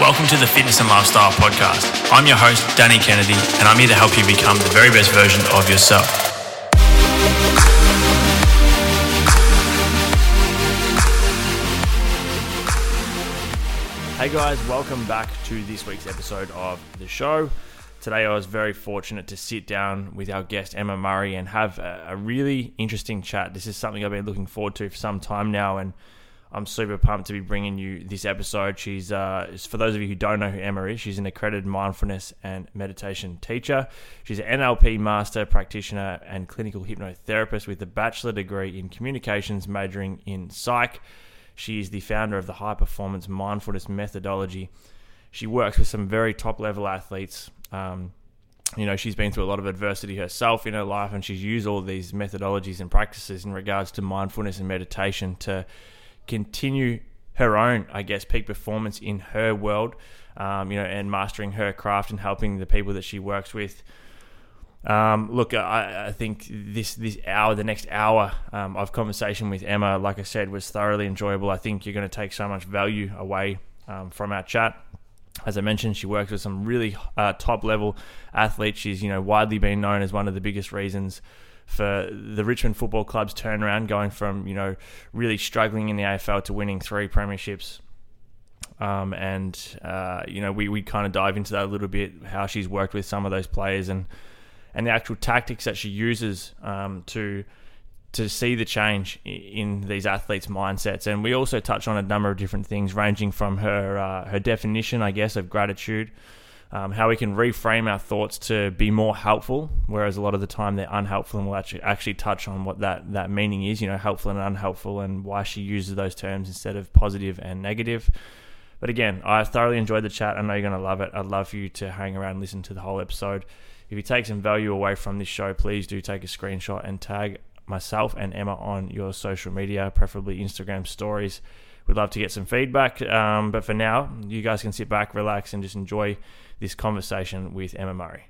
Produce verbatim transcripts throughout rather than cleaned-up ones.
welcome to the Fitness and Lifestyle Podcast. I'm your host, Danny Kennedy, and I'm here to help you become the very best version of yourself. Hey guys, welcome back to this week's episode of the show. Today I was very fortunate to sit down with our guest Emma Murray and have a, a really interesting chat. This is something I've been looking forward to for some time now, and I'm super pumped to be bringing you this episode. She's, uh, for those of you who don't know who Emma is, she's an accredited mindfulness and meditation teacher. She's an N L P master practitioner and clinical hypnotherapist with a bachelor degree in communications, majoring in psych. She is the founder of the High Performance Mindfulness Methodology. She works with some very top-level athletes. Um, you know, she's been through a lot of adversity herself in her life, and she's used all these methodologies and practices in regards to mindfulness and meditation to continue her own, I guess, peak performance in her world, um, you know, and mastering her craft and helping the people that she works with. Um, look, I, I think this this hour, the next hour um, of conversation with Emma, like I said, was thoroughly enjoyable. I think you're going to take so much value away um, from our chat. As I mentioned, she works with some really uh, top-level athletes. She's, you know, widely been known as one of the biggest reasons for the Richmond Football Club's turnaround, going from, you know, really struggling in the A F L to winning three premierships. Um, and, uh, you know, we, we kind of dive into that a little bit, how she's worked with some of those players and, and the actual tactics that she uses um, to to see the change in these athletes' mindsets. And we also touch on a number of different things, ranging from her, uh, her definition, I guess, of gratitude, Um, how we can reframe our thoughts to be more helpful, whereas a lot of the time they're unhelpful, and we'll actually, actually touch on what that, that meaning is, you know, helpful and unhelpful, and why she uses those terms instead of positive and negative. But again, I thoroughly enjoyed the chat. I know you're going to love it. I'd love for you to hang around and listen to the whole episode. If you take some value away from this show, please do take a screenshot and tag myself and Emma on your social media, preferably Instagram stories. We'd love to get some feedback. Um, but for now, you guys can sit back, relax, and just enjoy this conversation with Emma Murray.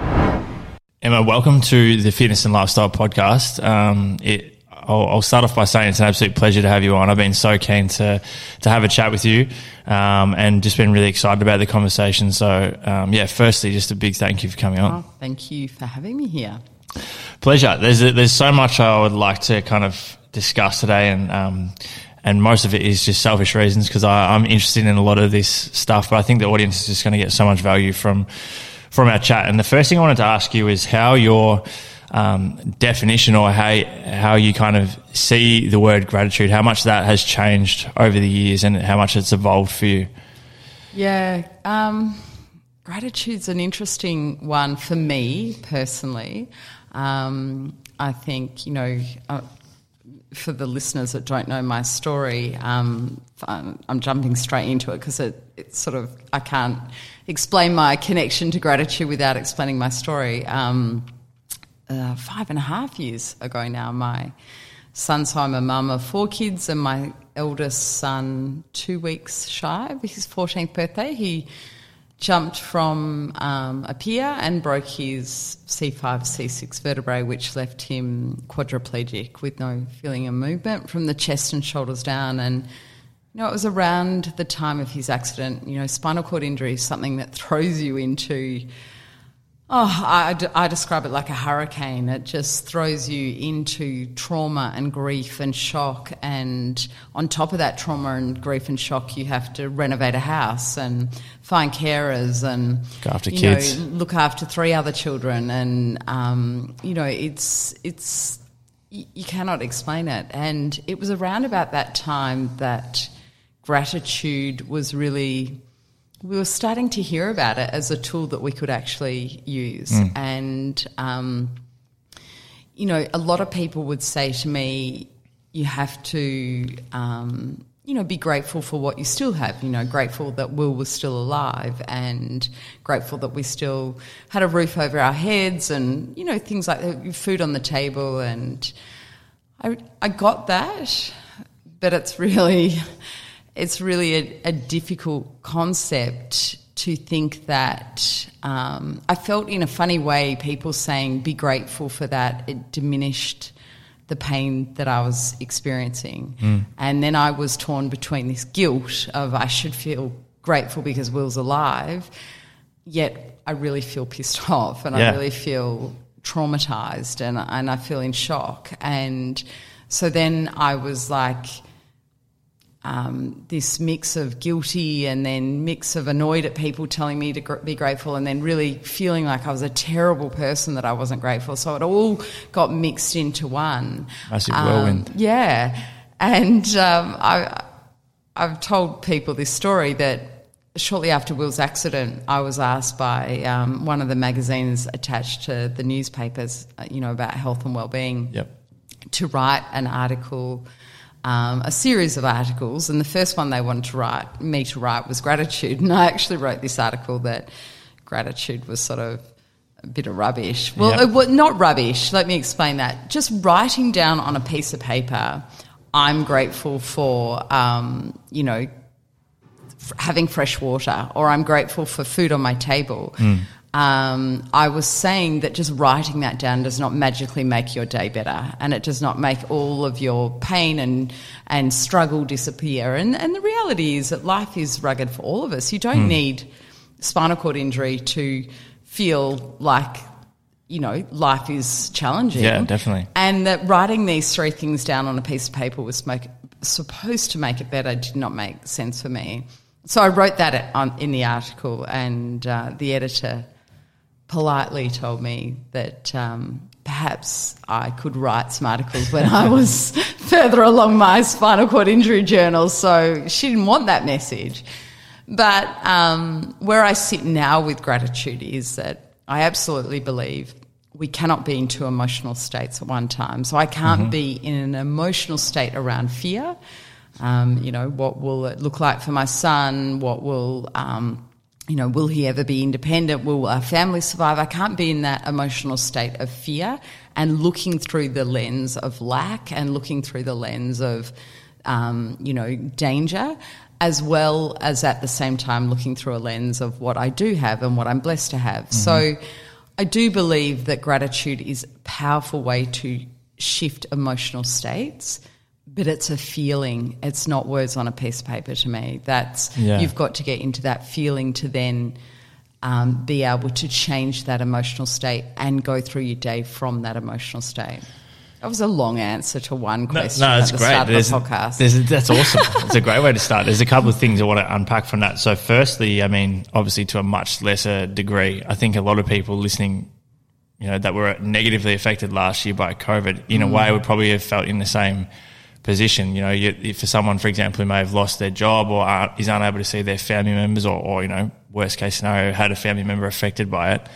Emma, welcome to the Fitness and Lifestyle Podcast. Um, it, I'll, I'll start off by saying it's an absolute pleasure to have you on. I've been so keen to to have a chat with you, um, and just been really excited about the conversation. So, um, yeah, firstly, just a big thank you for coming on. Oh, thank you for having me here. Pleasure. There's a, there's so much I would like to kind of discuss today, and um, and most of it is just selfish reasons, because I'm interested in a lot of this stuff, but I think the audience is just going to get so much value from from our chat. And the first thing I wanted to ask you is how your um, definition, or how how you kind of see the word gratitude, how much that has changed over the years and how much it's evolved for you. Yeah, um, gratitude's an interesting one for me personally. Um, I think, you know, uh, for the listeners that don't know my story, um, I'm jumping straight into it because it, it's sort of, I can't explain my connection to gratitude without explaining my story. Um, uh, five and a half years ago now, my son, so I'm a mum of four kids, and my eldest son, two weeks shy of his fourteenth birthday, he jumped from um, a pier and broke his C five, C six vertebrae, which left him quadriplegic with no feeling of movement from the chest and shoulders down. And, you know, it was around the time of his accident. You know, spinal cord injury is something that throws you into, oh, I, I describe it like a hurricane. It just throws you into trauma and grief and shock. And on top of that trauma and grief and shock, you have to renovate a house and find carers and look after you kids, know, look after three other children. And, um, you know, it's, it's, you cannot explain it. And it was around about that time that gratitude was really, we were starting to hear about it as a tool that we could actually use. Mm. And, um, you know, a lot of people would say to me, you have to, um, you know, be grateful for what you still have, you know, grateful that Will was still alive, and grateful that we still had a roof over our heads, and, you know, things like that, food on the table. And I, I got that, but it's really... It's really a, a difficult concept to think that um, I felt in a funny way people saying be grateful for that, it diminished the pain that I was experiencing. Mm. And then I was torn between this guilt of I should feel grateful because Will's alive, yet I really feel pissed off and yeah. I really feel traumatized and, and I feel in shock. And so then I was like um, this mix of guilty and then mix of annoyed at people telling me to gr- be grateful and then really feeling like I was a terrible person that I wasn't grateful. So it all got mixed into one. Massive whirlwind. Um, yeah. And um, I, I've told people this story that shortly after Will's accident, I was asked by um, one of the magazines attached to the newspapers, uh, you know, about health and wellbeing, yep. to write an article, um, a series of articles. And the first one they wanted to write, me to write, was gratitude. And I actually wrote this article that gratitude was sort of a bit of rubbish. Well, yep. it was not rubbish. Let me explain that. Just writing down on a piece of paper, I'm grateful for, um, you know, having fresh water, or I'm grateful for food on my table. Mm. Um, I was saying that just writing that down does not magically make your day better, and it does not make all of your pain and and struggle disappear. And, and the reality is that life is rugged for all of us. You don't mm. need spinal cord injury to feel like, you know, life is challenging. Yeah, definitely. And that writing these three things down on a piece of paper was make, supposed to make it better did not make sense for me. So I wrote that on, in the article, and uh, the editor politely told me that um, perhaps I could write some articles when I was further along my spinal cord injury journal. So she didn't want that message. But um, where I sit now with gratitude is that I absolutely believe we cannot be in two emotional states at one time. So I can't mm-hmm. be in an emotional state around fear. Um, you know, what will it look like for my son? What will, um, you know, will he ever be independent? Will our family survive? I can't be in that emotional state of fear and looking through the lens of lack and looking through the lens of, um, you know, danger, as well as at the same time looking through a lens of what I do have and what I'm blessed to have. Mm-hmm. So I do believe that gratitude is a powerful way to shift emotional states. But it's a feeling. It's not words on a piece of paper to me. That's yeah. You've got to get into that feeling to then um, be able to change that emotional state and go through your day from that emotional state. That was a long answer to one question. No, no that's at the great. Start there's, of the podcast. There's, that's awesome. It's a great way to start. There's a couple of things I want to unpack from that. So firstly, I mean, obviously to a much lesser degree, I think a lot of people listening, you know, that were negatively affected last year by COVID, in mm. a way would probably have felt in the same position. You know, you, for someone, for example, who may have lost their job or are, is unable to see their family members, or, or, you know, worst case scenario, had a family member affected by it,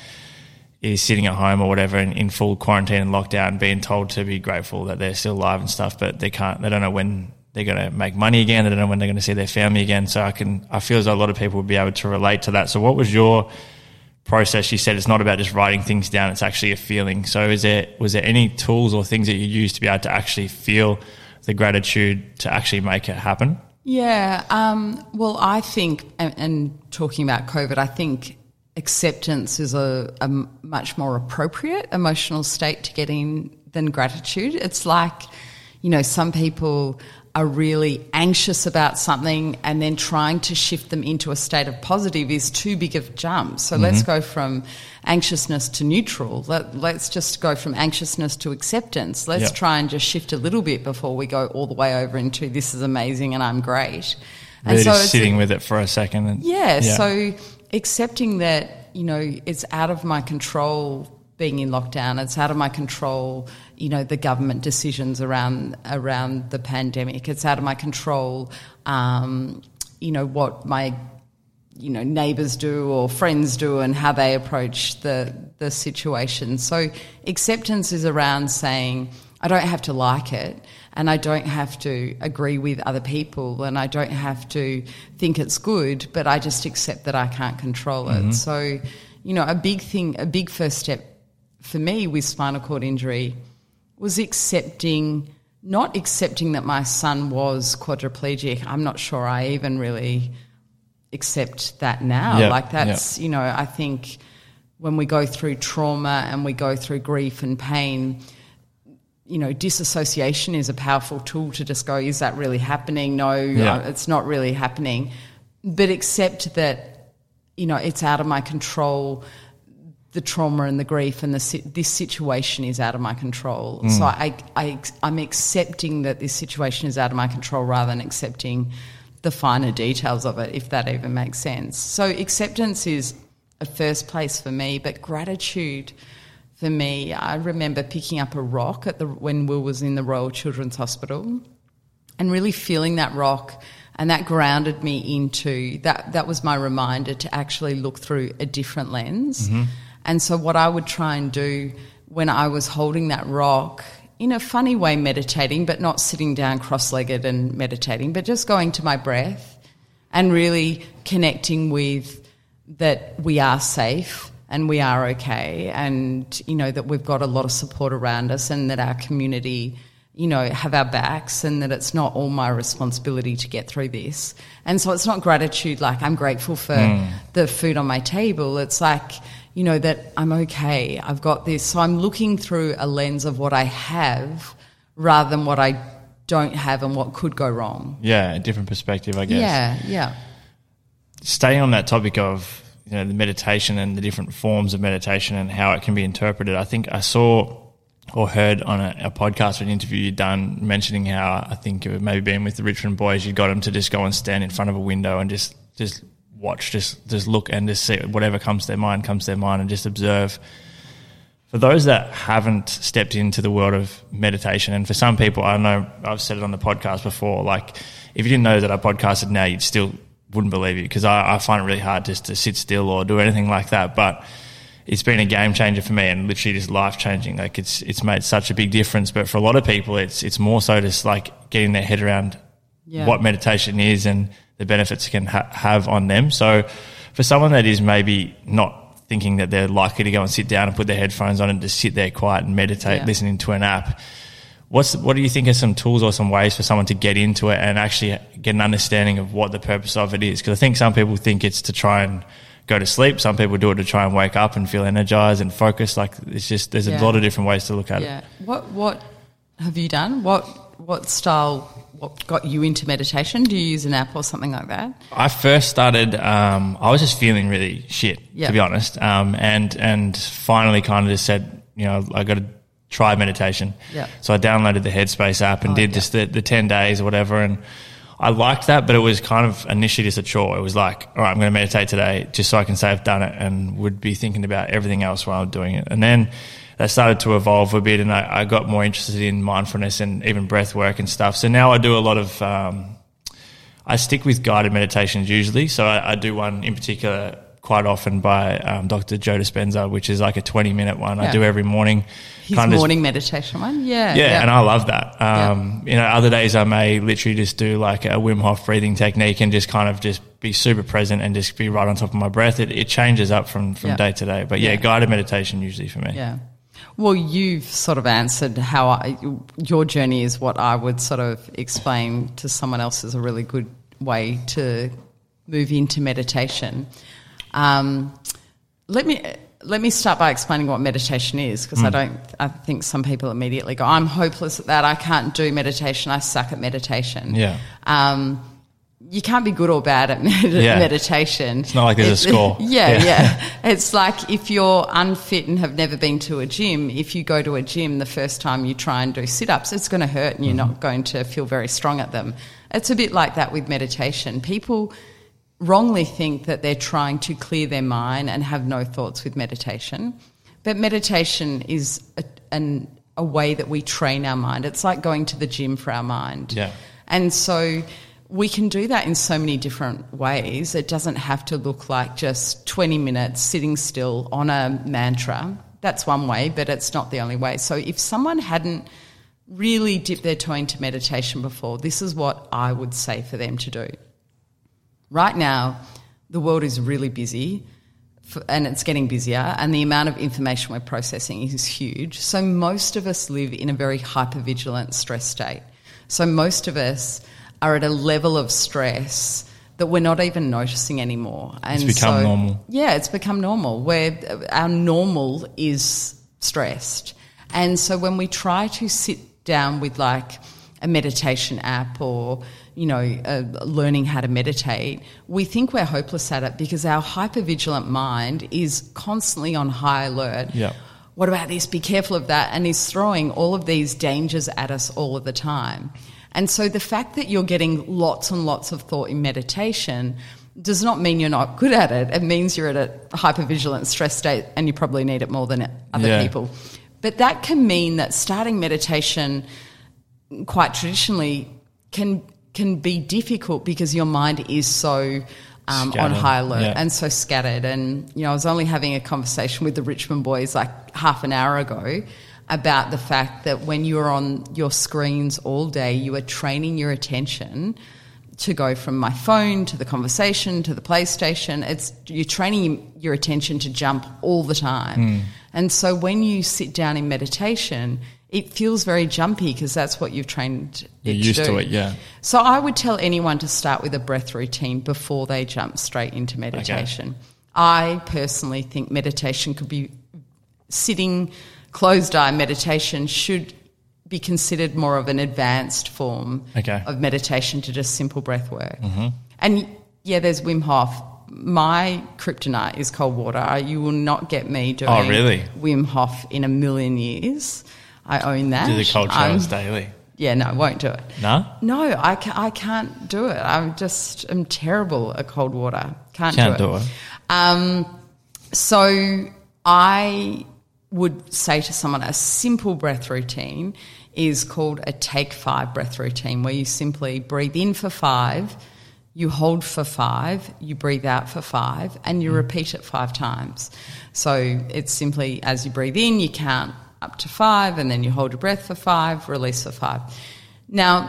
is sitting at home or whatever in, in full quarantine and lockdown, being told to be grateful that they're still alive and stuff, but they can't, they don't know when they're going to make money again. They don't know when they're going to see their family again. So I can, I feel as though a lot of people would be able to relate to that. So what was your process? You said it's not about just writing things down, it's actually a feeling. So is there, was there any tools or things that you used to be able to actually feel the gratitude to actually make it happen? Yeah, um, well, I think, and, and talking about COVID, I think acceptance is a, a much more appropriate emotional state to get in than gratitude. It's like, you know, some people are really anxious about something and then trying to shift them into a state of positive is too big of a jump. So mm-hmm. let's go from anxiousness to neutral. Let, let's just go from anxiousness to acceptance. Let's yep. try and just shift a little bit before we go all the way over into this is amazing and I'm great. Really and so just sitting with it for a second. And, yeah, yeah, so accepting that, you know, it's out of my control being in lockdown. It's out of my control, you know, the government decisions around around the pandemic. It's out of my control, um, you know, what my, you know, neighbours do or friends do and how they approach the, the situation. So acceptance is around saying, I don't have to like it and I don't have to agree with other people and I don't have to think it's good, but I just accept that I can't control it. Mm-hmm. So, you know, a big thing, a big first step for me with spinal cord injury was accepting, not accepting that my son was quadriplegic. I'm not sure I even really accept that now. Yep, like that's, yep. you know, I think when we go through trauma and we go through grief and pain, you know, disassociation is a powerful tool to just go, is that really happening? No, yeah. it's not really happening. but accept that, you know, it's out of my control. The trauma and the grief and the this situation is out of my control. Mm. So I, I, I'm accepting that this situation is out of my control rather than accepting the finer details of it, if that even makes sense. So acceptance is a first place for me, but gratitude for me, I remember picking up a rock at the when Will was in the Royal Children's Hospital and really feeling that rock, and that grounded me into, that, that was my reminder to actually look through a different lens. Mm-hmm. And so what I would try and do when I was holding that rock, in a funny way meditating, but not sitting down cross-legged and meditating, but just going to my breath and really connecting with that we are safe and we are okay, and, you know, that we've got a lot of support around us, and that our community, you know, have our backs, and that it's not all my responsibility to get through this. And so it's not gratitude like I'm grateful for mm. the food on my table. It's like, you know, that I'm okay, I've got this. So I'm looking through a lens of what I have rather than what I don't have and what could go wrong. Yeah, a different perspective, I guess. Yeah, yeah. Staying on that topic of, you know, the meditation and the different forms of meditation and how it can be interpreted, I think I saw or heard on a, a podcast or an interview you'd done mentioning how, I think it maybe been with the Richmond boys, you got them to just go and stand in front of a window and just, just watch, just, just look and just see whatever comes to their mind, comes to their mind, and just observe. For those that haven't stepped into the world of meditation, and for some people, I know I've said it on the podcast before, like if you didn't know that I podcasted now, you'd still wouldn't believe it, because I, I find it really hard just to sit still or do anything like that. But it's been a game changer for me, and literally just life changing. Like it's it's made such a big difference. But for a lot of people, it's it's more so just like getting their head around yeah. what meditation is and the benefits it can ha- have on them. So for someone that is maybe not thinking that they're likely to go and sit down and put their headphones on and just sit there quiet and meditate, yeah. listening to an app, What's what do you think are some tools or some ways for someone to get into it and actually get an understanding of what the purpose of it is? Because I think some people think it's to try and go to sleep. Some people do it to try and wake up and feel energized and focused. Like it's just there's yeah. a lot of different ways to look at yeah. it. What what have you done? What what style? What got you into meditation? Do you use an app or something like that? I first started. Um, I was just feeling really shit, yeah. to be honest, um, and and finally kind of just said, you know, I got to try meditation. Yeah. So I downloaded the Headspace app and oh, did yeah. just the, the ten days or whatever, and I liked that, but it was kind of initially just a chore. It was like, all right, I'm going to meditate today just so I can say I've done it, and would be thinking about everything else while I'm doing it. And then that started to evolve a bit, and I, I got more interested in mindfulness and even breath work and stuff. So now I do a lot of, um, I stick with guided meditations usually. So I, I do one in particular quite often by um, Doctor Joe Dispenza, which is like a twenty minute one. Yeah. I do every morning. His kind morning of, meditation one, yeah, yeah. Yeah, and I love that. Um, yeah. You know, other days I may literally just do like a Wim Hof breathing technique and just kind of just be super present and just be right on top of my breath. It, it changes up from, from yeah. day to day. But yeah, yeah, guided meditation usually for me. Yeah. Well, you've sort of answered how I, your journey is what I would sort of explain to someone else is a really good way to move into meditation. Um, let me let me start by explaining what meditation is, because mm. I don't. I think some people immediately go, "I'm hopeless at that. I can't do meditation. I suck at meditation." Yeah. Um, you can't be good or bad at med- yeah. meditation. It's not like there's it's, a score. Yeah, yeah, yeah. It's like if you're unfit and have never been to a gym, if you go to a gym the first time you try and do sit-ups, it's going to hurt and you're mm-hmm. not going to feel very strong at them. It's a bit like that with meditation. People wrongly think that they're trying to clear their mind and have no thoughts with meditation. But meditation is a, an, a way that we train our mind. It's like going to the gym for our mind. Yeah. And so we can do that in so many different ways. It doesn't have to look like just twenty minutes sitting still on a mantra. That's one way, but it's not the only way. So if someone hadn't really dipped their toe into meditation before, this is what I would say for them to do. Right now, the world is really busy for, and it's getting busier, and the amount of information we're processing is huge. So most of us live in a very hypervigilant stress state. So most of us are at a level of stress that we're not even noticing anymore. And it's become so, normal. Yeah, it's become normal, where our normal is stressed. And so when we try to sit down with like a meditation app or, you know, uh, learning how to meditate, we think we're hopeless at it because our hypervigilant mind is constantly on high alert. Yeah. What about this? Be careful of that. And is throwing all of these dangers at us all of the time. And so the fact that you're getting lots and lots of thought in meditation does not mean you're not good at it. It means you're at a hypervigilant stress state and you probably need it more than other yeah. people. But that can mean that starting meditation quite traditionally can can be difficult because your mind is so um, on high alert yeah. and so scattered. And, you know, I was only having a conversation with the Richmond boys like half an hour ago about the fact that when you're on your screens all day, you are training your attention to go from my phone to the conversation to the PlayStation. It's you're training your attention to jump all the time. Mm. And so when you sit down in meditation, it feels very jumpy because that's what you've trained it You're used to do. to it, yeah. So I would tell anyone to start with a breath routine before they jump straight into meditation. Okay. I personally think meditation could be sitting, closed-eye meditation should be considered more of an advanced form okay. of meditation to just simple breath work. Mm-hmm. And, yeah, there's Wim Hof. My kryptonite is cold water. You will not get me doing oh, really? Wim Hof in a million years. I own that. Do the cold showers daily? Yeah, no, I won't do it. No? No, I, ca- I can't do it. I'm just I'm terrible at cold water. Can't, Can't do it. do it. Um, so I would say to someone a simple breath routine is called a take five breath routine, where you simply breathe in for five, you hold for five, you breathe out for five, and you mm. repeat it five times. So it's simply as you breathe in, you count up to five, and then you hold your breath for five, release for five. Now,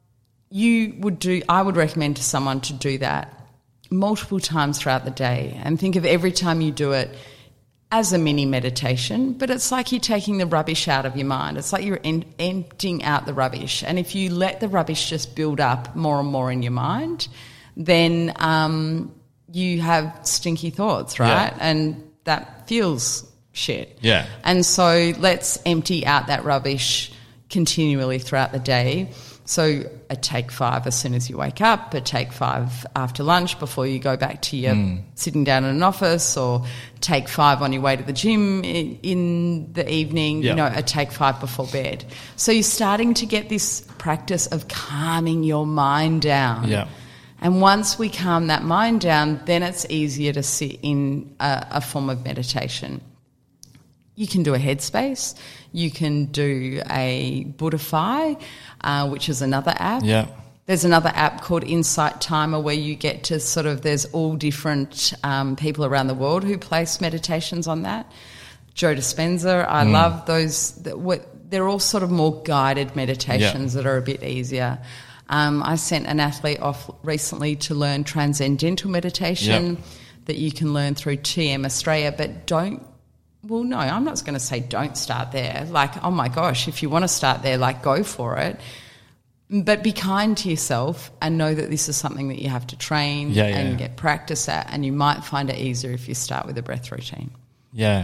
you would do, I would recommend to someone to do that multiple times throughout the day and think of every time you do it as a mini meditation, but it's like you're taking the rubbish out of your mind. It's like you're en- emptying out the rubbish. And if you let the rubbish just build up more and more in your mind, then um, you have stinky thoughts, right? Yeah. And that feels shit. Yeah. And so let's empty out that rubbish continually throughout the day. So a take five as soon as you wake up, a take five after lunch before you go back to your mm. sitting down in an office, or take five on your way to the gym in, in the evening, yep. you know, a take five before bed. So you're starting to get this practice of calming your mind down. Yeah. And once we calm that mind down, then it's easier to sit in a, a form of meditation. You can do a Headspace. You can do a Buddhify, uh, which is another app. Yeah. There's another app called Insight Timer where you get to sort of, there's all different um, people around the world who place meditations on that. Joe Dispenza, I mm. love those. They're all sort of more guided meditations yeah. that are a bit easier. Um, I sent an athlete off recently to learn transcendental meditation yep. that you can learn through T M Australia, but don't, well, no, I'm not going to say don't start there. Like, oh my gosh, if you want to start there, like go for it. But be kind to yourself and know that this is something that you have to train yeah, yeah. and get practice at, and you might find it easier if you start with a breath routine. Yeah.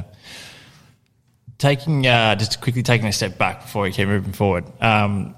Taking, uh, just quickly taking a step back before we keep moving forward, um,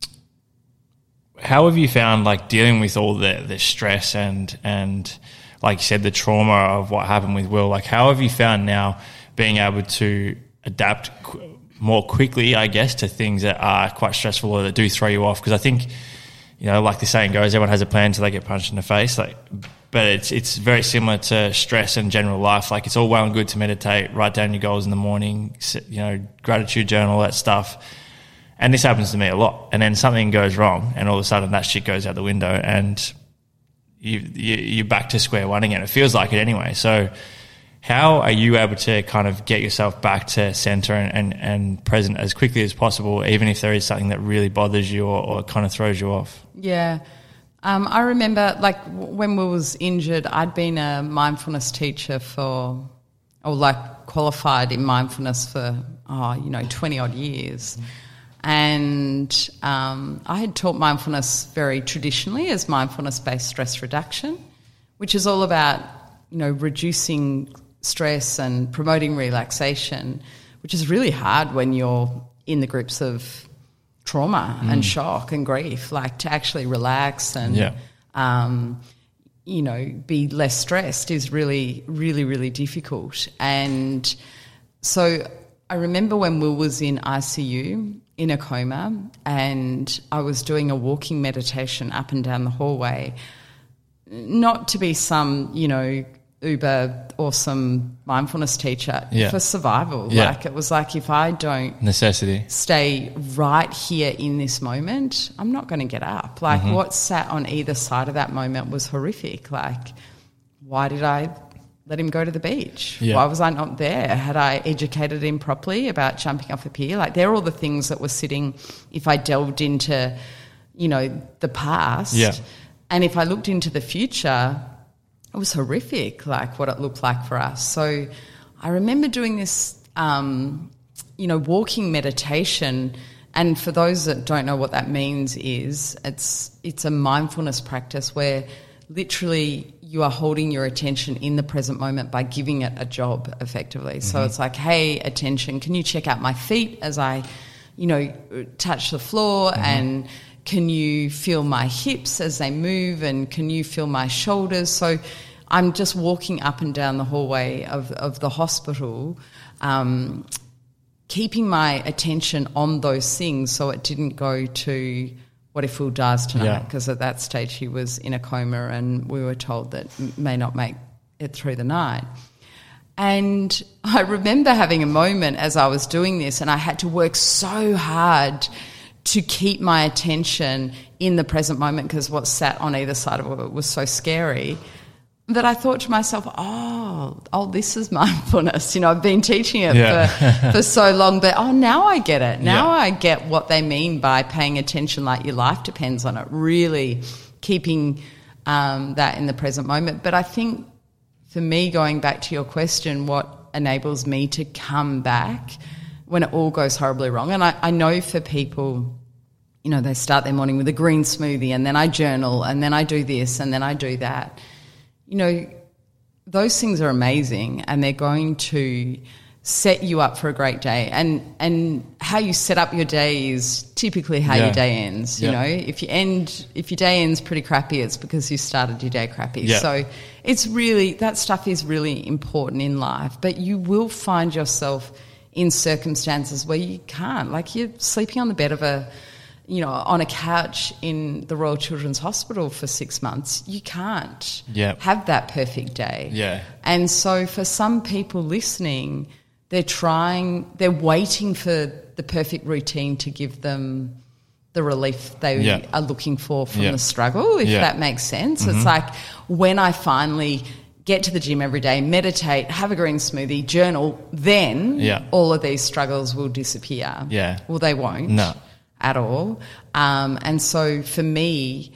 how have you found, like, dealing with all the, the stress and, and, like you said, the trauma of what happened with Will? Like, how have you found now being able to adapt qu- more quickly, I guess, to things that are quite stressful or that do throw you off? Because I think, you know, like the saying goes, everyone has a plan until they get punched in the face. Like, but it's it's very similar to stress and general life. Like, it's all well and good to meditate, write down your goals in the morning, you know, gratitude journal, all that stuff. And this happens to me a lot. And then something goes wrong, and all of a sudden that shit goes out the window, and you, you, you're back to square one again. It feels like it anyway. So how are you able to kind of get yourself back to center and, and, and present as quickly as possible, even if there is something that really bothers you or, or kind of throws you off? Yeah. Um, I remember, like, when Will was injured, I'd been a mindfulness teacher for, or like qualified in mindfulness for, oh, you know, twenty-odd years. And um, I had taught mindfulness very traditionally as mindfulness-based stress reduction, which is all about, you know, reducing stress and promoting relaxation, which is really hard when you're in the grips of trauma mm. and shock and grief, like to actually relax and, yeah. um, you know, be less stressed is really, really, really difficult. And so I remember when Will was in I C U in a coma and I was doing a walking meditation up and down the hallway, not to be some, you know, uber awesome mindfulness teacher, yeah. for survival. Yeah. Like it was like if I don't necessity stay right here in this moment, I'm not going to get up. Like mm-hmm. what sat on either side of that moment was horrific. Like why did I let him go to the beach? Yeah. Why was I not there? Had I educated him properly about jumping off a pier? Like they're all the things that were sitting if I delved into, you know, the past. Yeah. And if I looked into the future, it was horrific, like what it looked like for us. So I remember doing this, um, you know, walking meditation. And for those that don't know what that means is it's it's a mindfulness practice where literally you are holding your attention in the present moment by giving it a job effectively. Mm-hmm. So it's like, hey, attention, can you check out my feet as I, you know, touch the floor mm-hmm. and can you feel my hips as they move and can you feel my shoulders? So I'm just walking up and down the hallway of, of the hospital, um, keeping my attention on those things so it didn't go to what if Will dies tonight? Because yeah. at that stage he was in a coma and we were told that may not make it through the night. And I remember having a moment as I was doing this and I had to work so hard to keep my attention in the present moment because what sat on either side of it was so scary that I thought to myself, oh, oh, this is mindfulness. You know, I've been teaching it yeah. for, for so long, but, oh, now I get it. Now yeah. I get what they mean by paying attention like your life depends on it, really keeping um, that in the present moment. But I think for me, going back to your question, what enables me to come back when it all goes horribly wrong. And I, I know for people, you know, they start their morning with a green smoothie and then I journal and then I do this and then I do that. You know, those things are amazing and they're going to set you up for a great day. And and how you set up your day is typically how yeah. your day ends. You yeah. know, if you end, if your day ends pretty crappy, it's because you started your day crappy. Yeah. So it's really, that stuff is really important in life. But you will find yourself in circumstances where you can't. Like you're sleeping on the bed of a, you know, on a couch in the Royal Children's Hospital for six months. You can't yep. have that perfect day. Yeah. And so for some people listening, they're trying, they're waiting for the perfect routine to give them the relief they yeah. are looking for from yeah. the struggle, if yeah. that makes sense. Mm-hmm. It's like when I finally get to the gym every day, meditate, have a green smoothie, journal, then yeah. all of these struggles will disappear. Yeah. Well, they won't. No. At all. Um, and so for me,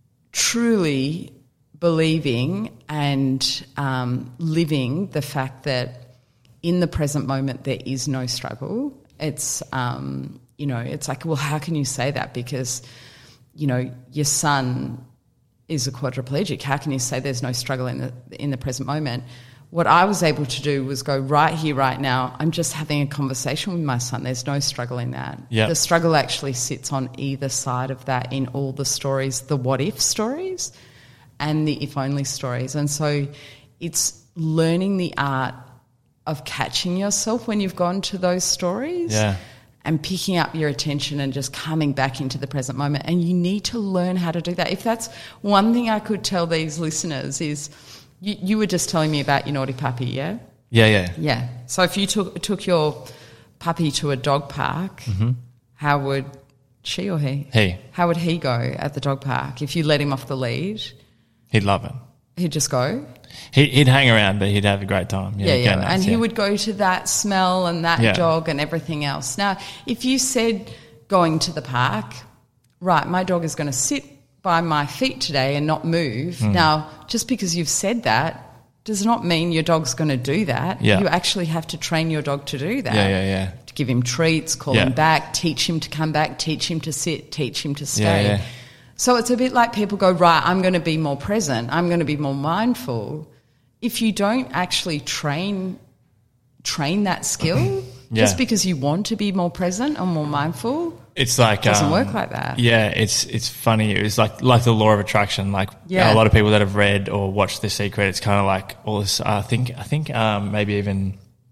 truly believing and um, living the fact that in the present moment there is no struggle, it's, um, you know, it's like, well, how can you say that? Because, you know, your son is a quadriplegic. How can you say there's no struggle in the in the present moment? What I was able to do was go right here, right now. I'm just having a conversation with my son. There's no struggle in that. Yep. The struggle actually sits on either side of that in all the stories, the what-if stories and the if-only stories. And so it's learning the art of catching yourself when you've gone to those stories yeah. and picking up your attention and just coming back into the present moment. And you need to learn how to do that. If that's one thing I could tell these listeners is... You, you were just telling me about your naughty puppy, yeah? Yeah, yeah. Yeah. So if you took took your puppy to a dog park, mm-hmm. how would she or he? He. How would he go at the dog park? If you let him off the lead? He'd love it. He'd just go? He, he'd hang around, but he'd have a great time. Yeah, Yeah, yeah. nuts, and yeah. he would go to that smell and that yeah. dog and everything else. Now, if you said going to the park, right, my dog is going to sit by my feet today and not move. Mm. Now, just because you've said that does not mean your dog's going to do that. Yeah. You actually have to train your dog to do that. Yeah, yeah, yeah. To give him treats, call yeah. him back, teach him to come back, teach him to sit, teach him to stay. Yeah, yeah. So it's a bit like people go, right, I'm going to be more present, I'm going to be more mindful. If you don't actually train train that skill, yeah. just because you want to be more present or more mindful, It's like It doesn't um, work like that. Yeah, it's it's funny. It was like like the law of attraction. Like Yeah. a lot of people that have read or watched The Secret, it's kind of like all this. I think I think um, maybe even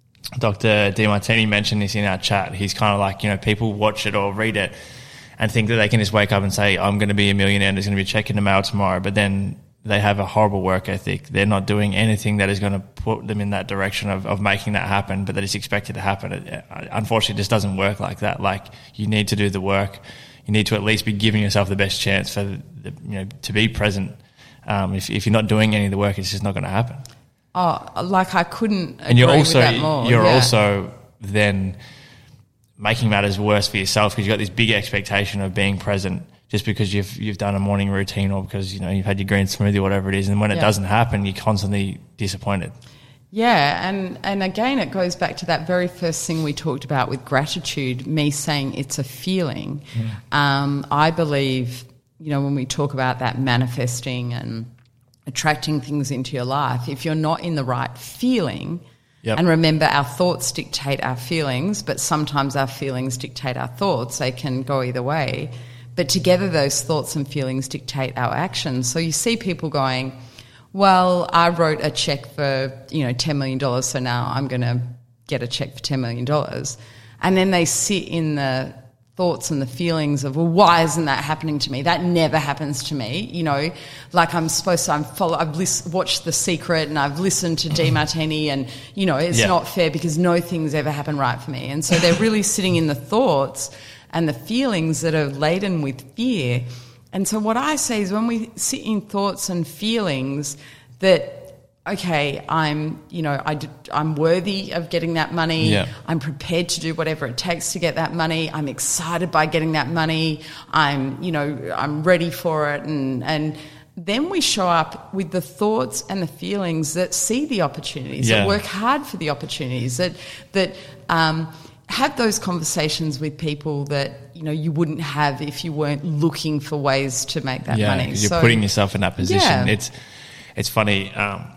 Doctor Demartini mentioned this in our chat. He's kind of like, you know, people watch it or read it and think that they can just wake up and say, I'm going to be a millionaire and there's going to be a check in the mail tomorrow. But then they have a horrible work ethic. They're not doing anything that is going to put them in that direction of, of making that happen, but that is expected to happen. It, unfortunately, it just doesn't work like that. Like, you need to do the work. You need to at least be giving yourself the best chance for the, the, you know, to be present. Um, if, if you're not doing any of the work, it's just not going to happen. Oh, like I couldn't agree And you're also with that more. you're yeah. also then making matters worse for yourself because you've got this big expectation of being present just because you've you've done a morning routine or because, you know, you've had your green smoothie or whatever it is, and when it Yeah. doesn't happen, you're constantly disappointed. Yeah, and, and again, it goes back to that very first thing we talked about with gratitude, me saying it's a feeling. Mm. Um, I believe, you know, when we talk about that manifesting and attracting things into your life, if you're not in the right feeling, Yep. and remember our thoughts dictate our feelings, but sometimes our feelings dictate our thoughts, they can go either way. But together those thoughts and feelings dictate our actions. So you see people going, well, I wrote a check for, you know, ten million dollars, so now I'm going to get a check for ten million dollars. And then they sit in the thoughts and the feelings of, well, why isn't that happening to me? That never happens to me. You know, like I'm supposed to, I'm follow, I've list, watched The Secret and I've listened to Demartini and, you know, it's yeah. not fair because no things ever happen right for me. And so they're really sitting in the thoughts and the feelings that are laden with fear. And so what I say is when we sit in thoughts and feelings that, okay, I'm, you know, I did, I'm worthy of getting that money. Yeah. I'm prepared to do whatever it takes to get that money. I'm excited by getting that money. I'm, you know, I'm ready for it. And, and then we show up with the thoughts and the feelings that see the opportunities, Yeah. that work hard for the opportunities, that, that, um, have those conversations with people that, you know, you wouldn't have if you weren't looking for ways to make that yeah, money. because you're So- putting yourself in that position. Yeah. It's it's funny. Um,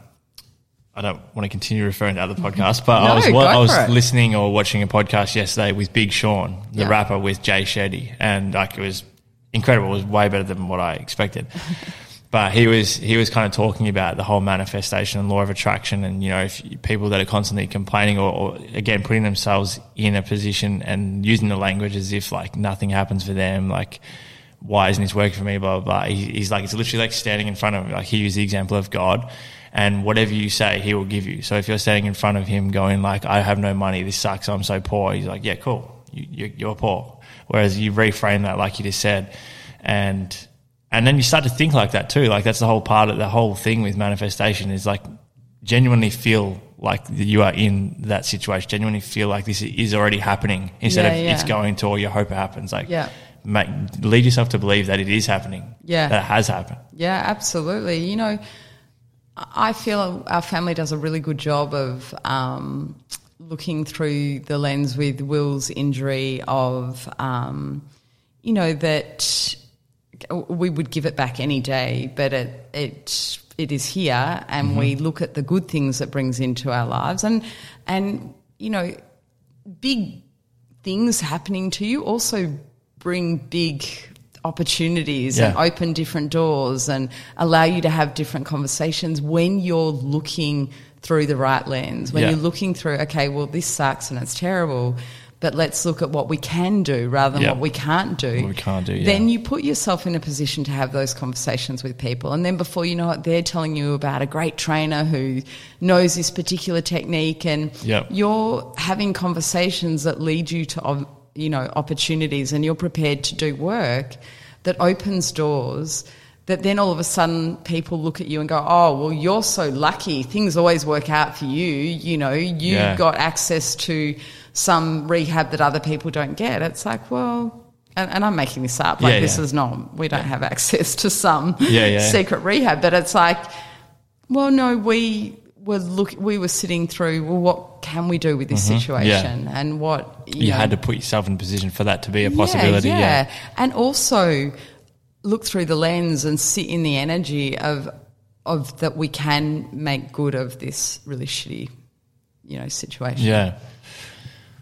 I don't want to continue referring to other podcasts, but No, I was go I was for it. listening or watching a podcast yesterday with Big Sean, the Yeah. rapper, with Jay Shetty, and like it was incredible. It was way better than what I expected. But he was he was kind of talking about the whole manifestation and law of attraction, and you know, if you, people that are constantly complaining or, or again putting themselves in a position and using the language as if like nothing happens for them, like why isn't this working for me? Blah blah blah. He, he's like it's literally like standing in front of like he used the example of God, and whatever you say, He will give you. So if you're standing in front of Him, going like I have no money, this sucks, I'm so poor. He's like, yeah, cool, you, you, you're poor. Whereas you reframe that like you just said, and And then you start to think like that too. Like that's the whole part of the whole thing with manifestation is like genuinely feel like you are in that situation, genuinely feel like this is already happening instead Yeah, of yeah. it's going to or you hope it happens. Like Yeah. make, lead yourself to believe that it is happening. Yeah. That it has happened. Yeah, absolutely. You know, I feel our family does a really good job of um, looking through the lens with Will's injury of, um, you know, that we would give it back any day, but it it it is here, and Mm-hmm. we look at the good things that brings into our lives, and and you know, big things happening to you also bring big opportunities Yeah. and open different doors and allow you to have different conversations when you're looking through the right lens, when Yeah. you're looking through, okay, well, this sucks and it's terrible, but let's look at what we can do rather than Yeah. what we can't do. What we can't do, yeah. Then you put yourself in a position to have those conversations with people. And then before you know it, they're telling you about a great trainer who knows this particular technique, and Yep. you're having conversations that lead you to, ob- you know, opportunities, and you're prepared to do work that opens doors that then all of a sudden people look at you and go, oh, well, you're so lucky. Things always work out for you. You know, you Yeah. got access to some rehab that other people don't get. It's like, well, and, and I'm making this up. Like Yeah, this yeah. is not, we don't have access to some Yeah, yeah. secret rehab. But it's like, well, no, we were look, we were sitting through, well, what can we do with this situation? And what, you, You know, had to put yourself in a position for that to be a possibility. yeah, Yeah. yeah. And also look through the lens and sit in the energy of of that we can make good of this really shitty, you know, situation. Yeah.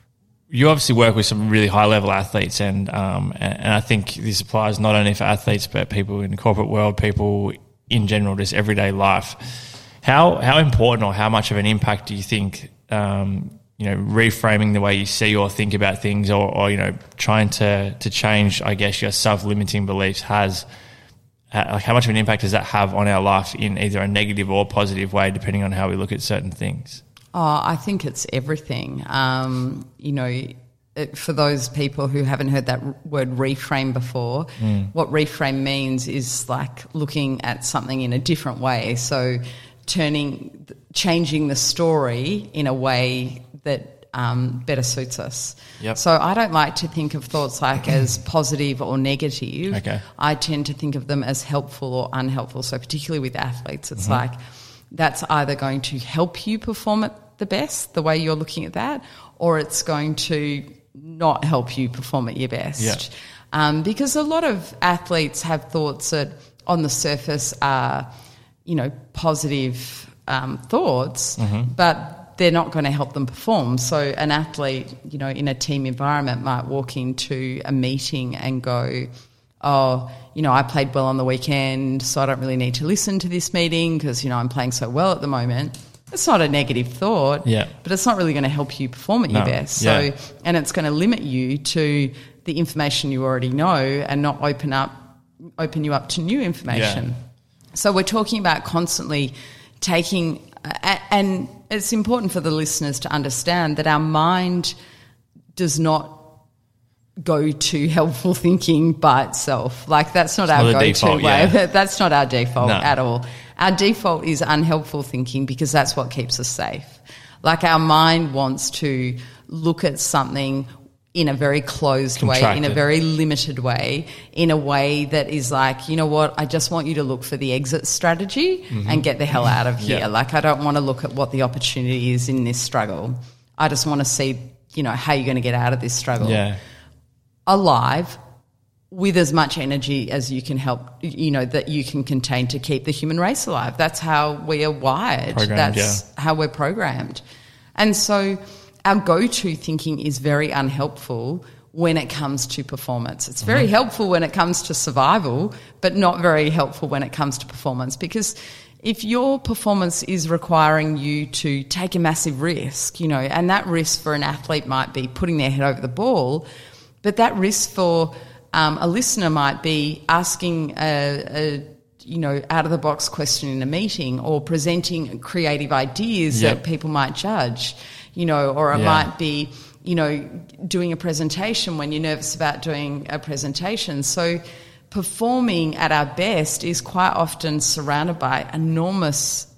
you obviously work with some really high level athletes, and um, and, and I think this applies not only for athletes but people in the corporate world, people in general, just everyday life. How how important or how much of an impact do you think um, you know reframing the way you see or think about things, or, or you know trying to to change, I guess, your self limiting beliefs has? Like how much of an impact does that have on our life in either a negative or positive way, depending on how we look at certain things? Oh, I think it's everything. Um, you know, it, for those people who haven't heard that word reframe before, mm. what reframe means is like looking at something in a different way. So turning, changing the story in a way that um, better suits us. Yep. So I don't like to think of thoughts like as positive or negative. Okay. I tend to think of them as helpful or unhelpful. So particularly with athletes, it's mm-hmm. like that's either going to help you perform at the best, the way you're looking at that, or it's going to not help you perform at your best. Yeah. Um, because a lot of athletes have thoughts that on the surface are, you know, positive um, thoughts, mm-hmm. but they're not going to help them perform. So an athlete, you know, in a team environment might walk into a meeting and go, oh, you know, I played well on the weekend, so I don't really need to listen to this meeting because, you know, I'm playing so well at the moment. It's not a negative thought, yeah. but it's not really going to help you perform at no. your best. Yeah. So, and it's going to limit you to the information you already know and not open up, open you up to new information. Yeah. So we're talking about constantly taking, uh, and it's important for the listeners to understand that our mind does not go to helpful thinking by itself. Like that's not it's our not go-to default, way. Yeah. That's not our default no. at all. Our default is unhelpful thinking because that's what keeps us safe. Like our mind wants to look at something in a very closed Contracted. way, in a very limited way, in a way that is like, you know what, I just want you to look for the exit strategy mm-hmm. and get the hell out of here. Yeah. Like I don't want to look at what the opportunity is in this struggle. I just want to see, you know, how you're going to get out of this struggle. Yeah. Alive with as much energy as you can help, you know, that you can contain to keep the human race alive. That's how we are wired. Programmed, That's yeah. how we're programmed. And so our go-to thinking is very unhelpful when it comes to performance. It's very mm-hmm. helpful when it comes to survival, but not very helpful when it comes to performance, because if your performance is requiring you to take a massive risk, you know, and that risk for an athlete might be putting their head over the ball, but that risk for um, a listener might be asking a, a you know, out-of-the-box question in a meeting or presenting creative ideas yep. that people might judge, you know, or it yeah. might be, you know, doing a presentation when you're nervous about doing a presentation. So performing at our best is quite often surrounded by enormous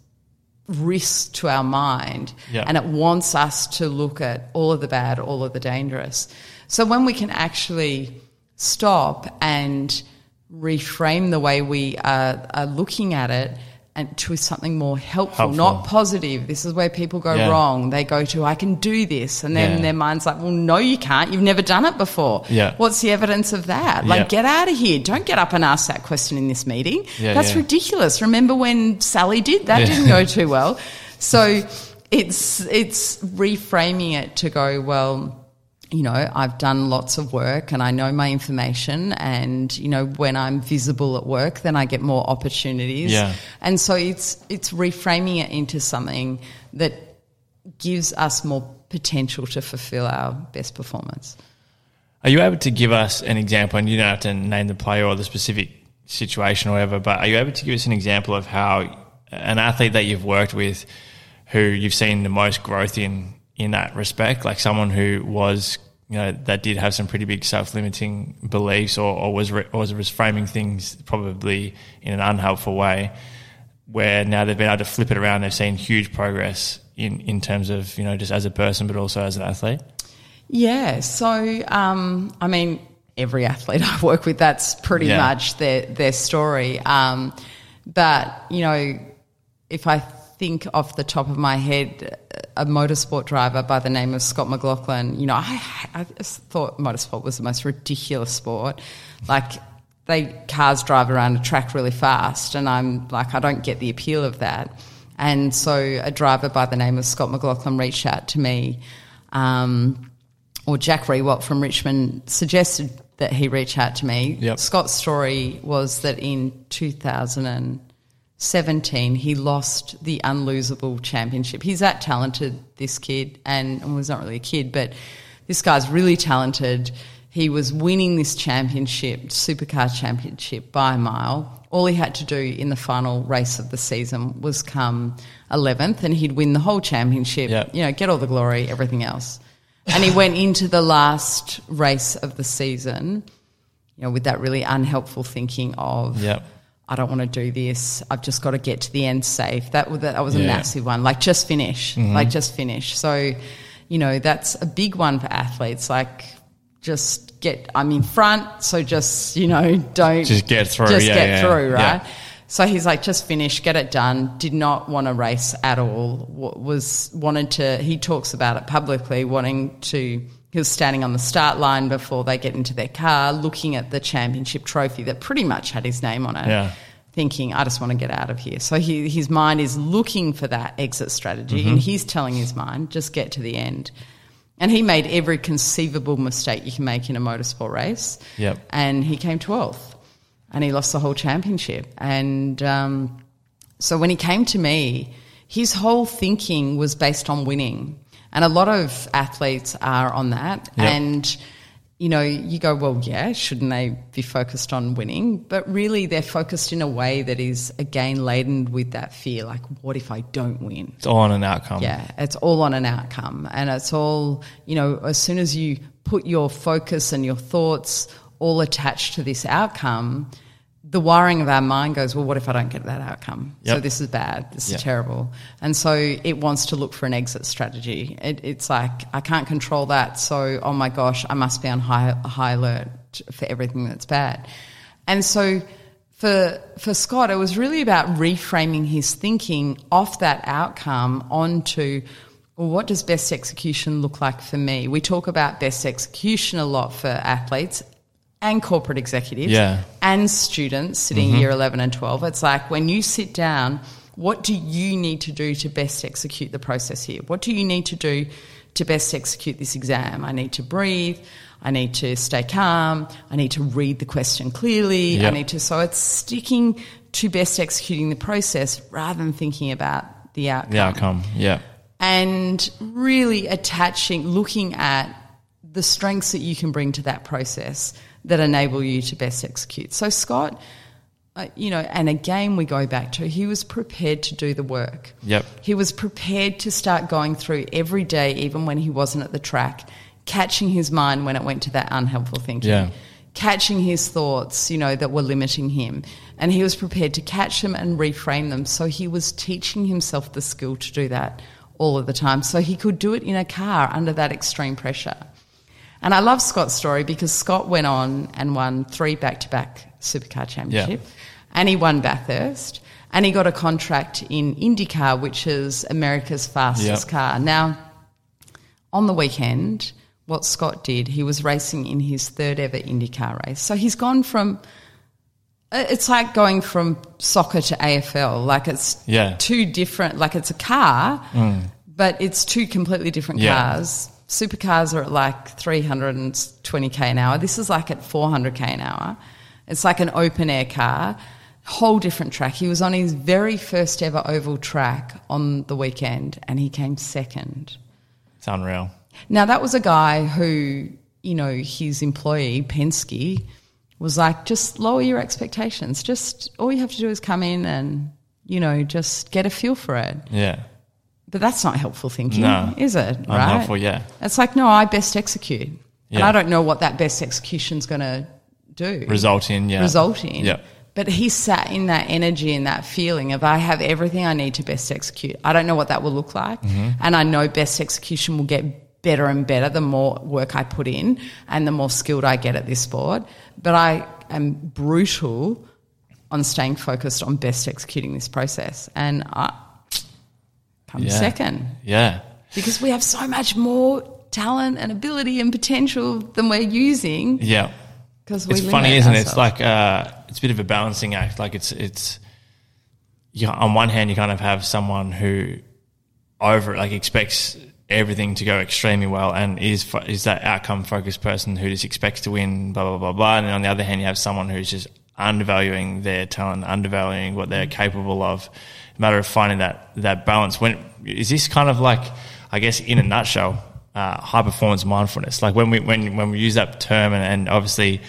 risk to our mind, yep. and it wants us to look at all of the bad, all of the dangerous. So when we can actually stop and reframe the way we are, are looking at it and to something more helpful, helpful. not positive. This is where people go yeah. wrong. They go to, I can do this. And then yeah. their mind's like, well, no, you can't. You've never done it before. Yeah. What's the evidence of that? Like, yeah. get out of here. Don't get up and ask that question in this meeting. Yeah, That's yeah. ridiculous. Remember when Sally did? That yeah. didn't go too well. So it's it's reframing it to go, well, you know, I've done lots of work and I know my information, and, you know, when I'm visible at work, then I get more opportunities. Yeah. And so it's it's reframing it into something that gives us more potential to fulfill our best performance. Are you able to give us an example, and you don't have to name the player or the specific situation or whatever, but are you able to give us an example of how an athlete that you've worked with who you've seen the most growth in in that respect, like someone who was, you know, that did have some pretty big self-limiting beliefs or, or was re, or was framing things probably in an unhelpful way, where now they've been able to flip it around, they've seen huge progress in, in terms of, you know, just as a person but also as an athlete? Yeah, so, um, I mean, every athlete I work with, that's pretty yeah. much their, their story. Um, but, you know, if I think off the top of my head, a motorsport driver by the name of Scott McLaughlin, you know, I, I just thought motorsport was the most ridiculous sport. Like, they cars drive around a track really fast, and I'm like, I don't get the appeal of that. And so a driver by the name of Scott McLaughlin reached out to me um, or Jack Rewalt from Richmond suggested that he reach out to me. Yep. Scott's story was that in two thousand seventeen he lost the unlosable championship. He's that talented, this kid, and well, he's not really a kid, but this guy's really talented. He was winning this championship, supercar championship, by a mile. All he had to do in the final race of the season was come eleventh, and he'd win the whole championship, Yep. you know, get all the glory, everything else. And he went into the last race of the season, you know, with that really unhelpful thinking of, Yep. I don't want to do this. I've just got to get to the end safe. That was, that was a Yeah. massive one. Like, just finish. Mm-hmm. Like, just finish. So, you know, that's a big one for athletes. Like, just get, I'm in front, so just, you know, don't. Just get through. Just yeah, get yeah, through, right? Yeah. So he's like, just finish, get it done. Did not want to race at all. Was wanted to, he talks about it publicly, wanting to, he was standing on the start line before they get into their car, looking at the championship trophy that pretty much had his name on it, Yeah. thinking, I just want to get out of here. So he, his mind is looking for that exit strategy, Mm-hmm. and he's telling his mind, just get to the end. And he made every conceivable mistake you can make in a motorsport race. Yep. And he came twelfth, and he lost the whole championship. And um, so when he came to me, his whole thinking was based on winning. And a lot of athletes are on that. Yep. And, you know, you go, well, yeah, shouldn't they be focused on winning? But really they're focused in a way that is, again, laden with that fear, like, what if I don't win? It's all on an outcome. Yeah, it's all on an outcome. And it's all, you know, as soon as you put your focus and your thoughts all attached to this outcome, the wiring of our mind goes, well, what if I don't get that outcome? Yep. So this is bad. This Yep. is terrible. And so it wants to look for an exit strategy. It, it's like, I can't control that. So, oh my gosh, I must be on high, high alert for everything that's bad. And so for, for Scott, it was really about reframing his thinking off that outcome onto, well, what does best execution look like for me? We talk about best execution a lot for athletes and corporate executives Yeah. and students sitting Mm-hmm. year eleven and twelve. It's like, when you sit down, what do you need to do to best execute the process here? What do you need to do to best execute this exam? I need to breathe. I need to stay calm. I need to read the question clearly. I Yep. need to, so it's sticking to best executing the process rather than thinking about the outcome. The outcome. Yeah. And really attaching, looking at the strengths that you can bring to that process that enable you to best execute. So Scott, uh, you know, and again we go back to, he was prepared to do the work. Yep. He was prepared to start going through every day, even when he wasn't at the track, catching his mind when it went to that unhelpful thinking. Yeah. Catching his thoughts, you know, that were limiting him. And he was prepared to catch them and reframe them. So he was teaching himself the skill to do that all of the time. So he could do it in a car under that extreme pressure. And I love Scott's story because Scott went on and won three back-to-back supercar championship, Yeah. and he won Bathurst, and he got a contract in IndyCar, which is America's fastest Yep. car. Now, on the weekend, what Scott did, he was racing in his third ever IndyCar race. So he's gone from, it's like going from soccer to A F L. Like, it's Yeah. two different, like it's a car, but it's two completely different Yeah. cars. Supercars are at like three hundred twenty k an hour. This is like at four hundred k an hour. It's like an open air car, whole different track. He was on his very first ever oval track on the weekend, and he came second. It's unreal. Now, that was a guy who, you know, his employee, Penske, was like, just lower your expectations. Just, all you have to do is come in and, you know, just get a feel for it. Yeah. But that's not helpful thinking, No. is it? Right? Unhelpful, yeah. It's like, no, I best execute. And Yeah. I don't know what that best execution's going to do. Result in, yeah. Result in. Yeah. But he sat in that energy and that feeling of, I have everything I need to best execute. I don't know what that will look like. Mm-hmm. And I know best execution will get better and better the more work I put in and the more skilled I get at this sport. But I am brutal on staying focused on best executing this process. And I come Yeah. second. Yeah. Because we have so much more talent and ability and potential than we're using. Yeah. Because we It's limit funny, isn't it? It's ourselves. like uh, it's a bit of a balancing act. Like it's it's you, on one hand, you kind of have someone who over like expects everything to go extremely well and is fo- is that outcome focused person who just expects to win, blah, blah, blah, blah. And on the other hand, you have someone who's just undervaluing their talent, undervaluing what they're capable of. A matter of finding that, that balance. When is this kind of like, I guess, in a nutshell, uh, high performance mindfulness? Like when we when when we use that term, and, and obviously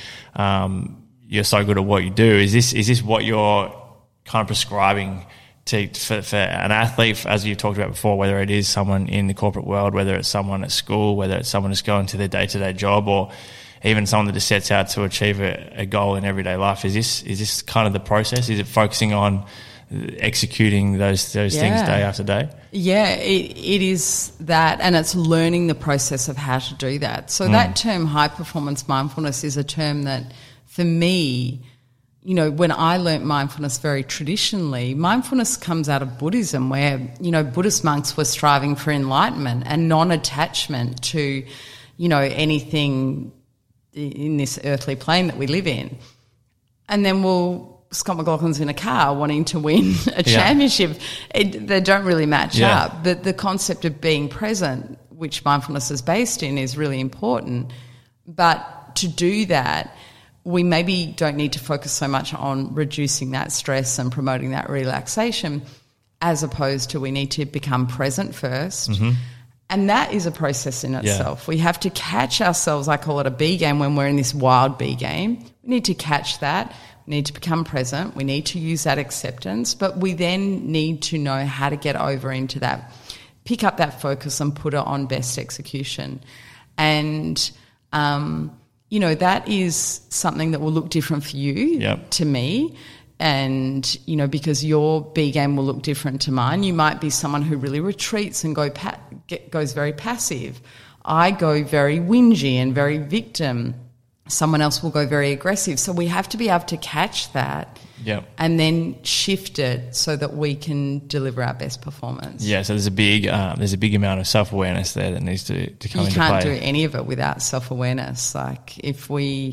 um, you're so good at what you do. Is this is this what you're kind of prescribing to for, for an athlete, as you've talked about before, whether it is someone in the corporate world, whether it's someone at school, whether it's someone just going to their day to day job, or even someone that just sets out to achieve a, a goal in everyday life? Is this is this kind of the process? Is it focusing on executing those those yeah. things day after day? Yeah, it, it is that, and it's learning the process of how to do that. So mm. that term, high performance mindfulness, is a term that, for me, you know, when I learnt mindfulness very traditionally, mindfulness comes out of Buddhism, where, you know, Buddhist monks were striving for enlightenment and non-attachment to, you know, anything in this earthly plane that we live in. And then we'll Scott McLaughlin's in a car wanting to win a championship. Yeah. It, they don't really match yeah. up. But the concept of being present, which mindfulness is based in, is really important. But to do that, we maybe don't need to focus so much on reducing that stress and promoting that relaxation, as opposed to we need to become present first. Mm-hmm. And that is a process in itself. Yeah. We have to catch ourselves. I call it a B game when we're in this wild B game. We need to catch that. We need to become present. We need to use that acceptance. But we then need to know how to get over into that, pick up that focus and put it on best execution. And, um, you know, that is something that will look different for you yep. to me. And, you know, because your B game will look different to mine. You might be someone who really retreats and go pa- get, goes very passive. I go very whingy and very victim. Someone else will go very aggressive. So we have to be able to catch that yep. and then shift it so that we can deliver our best performance. Yeah, so there's a big um, there's a big amount of self-awareness there that needs to, to come you into play. You can't do any of it without self-awareness. Like if we...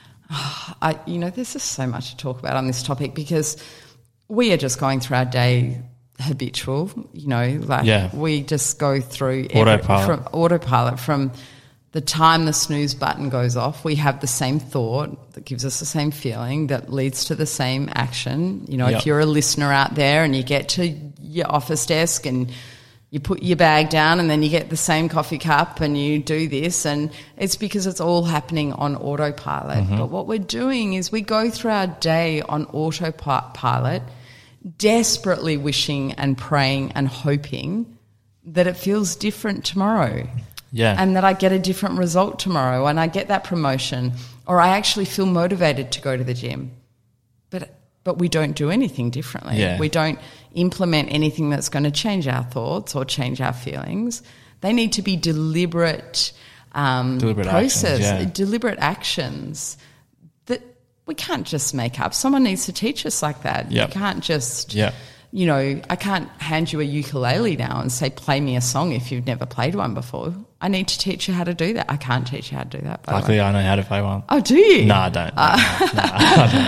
Oh, I, you know, there's just so much to talk about on this topic because we are just going through our day habitual, you know, like yeah. we just go through autopilot. Every, from autopilot from the time the snooze button goes off. We have the same thought that gives us the same feeling that leads to the same action. You know, yep. if you're a listener out there and you get to your office desk and you put your bag down and then you get the same coffee cup and you do this, and it's because it's all happening on autopilot. Mm-hmm. But what we're doing is we go through our day on autopilot, desperately wishing and praying and hoping that it feels different tomorrow. Yeah. And that I get a different result tomorrow and I get that promotion, or I actually feel motivated to go to the gym. But but we don't do anything differently. Yeah. We don't implement anything that's going to change our thoughts or change our feelings. They need to be deliberate, um, deliberate process, actions, yeah. deliberate actions that we can't just make up. Someone needs to teach us like that. Yep. You can't just... Yep. You know, I can't hand you a ukulele now and say, play me a song if you've never played one before. I need to teach you how to do that. I can't teach you how to do that, by Luckily, the way. I know how to play one. Oh, do you? No, I don't. No, uh, no, no,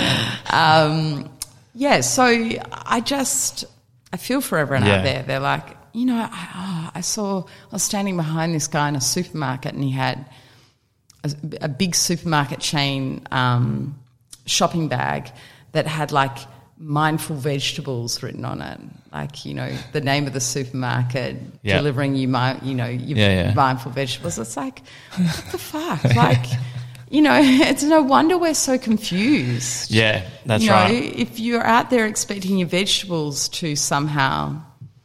I don't. Um, yeah, so I just, I feel for everyone yeah. out there. They're like, you know, I, oh, I saw, I was standing behind this guy in a supermarket and he had a, a big supermarket chain um, shopping bag that had like mindful vegetables written on it, like, you know, the name of the supermarket yep. delivering you my, you know, your yeah, yeah. mindful vegetables. It's like, what the fuck? Like, you know, it's no wonder we're so confused. Yeah, that's you know, right. If you're out there expecting your vegetables to somehow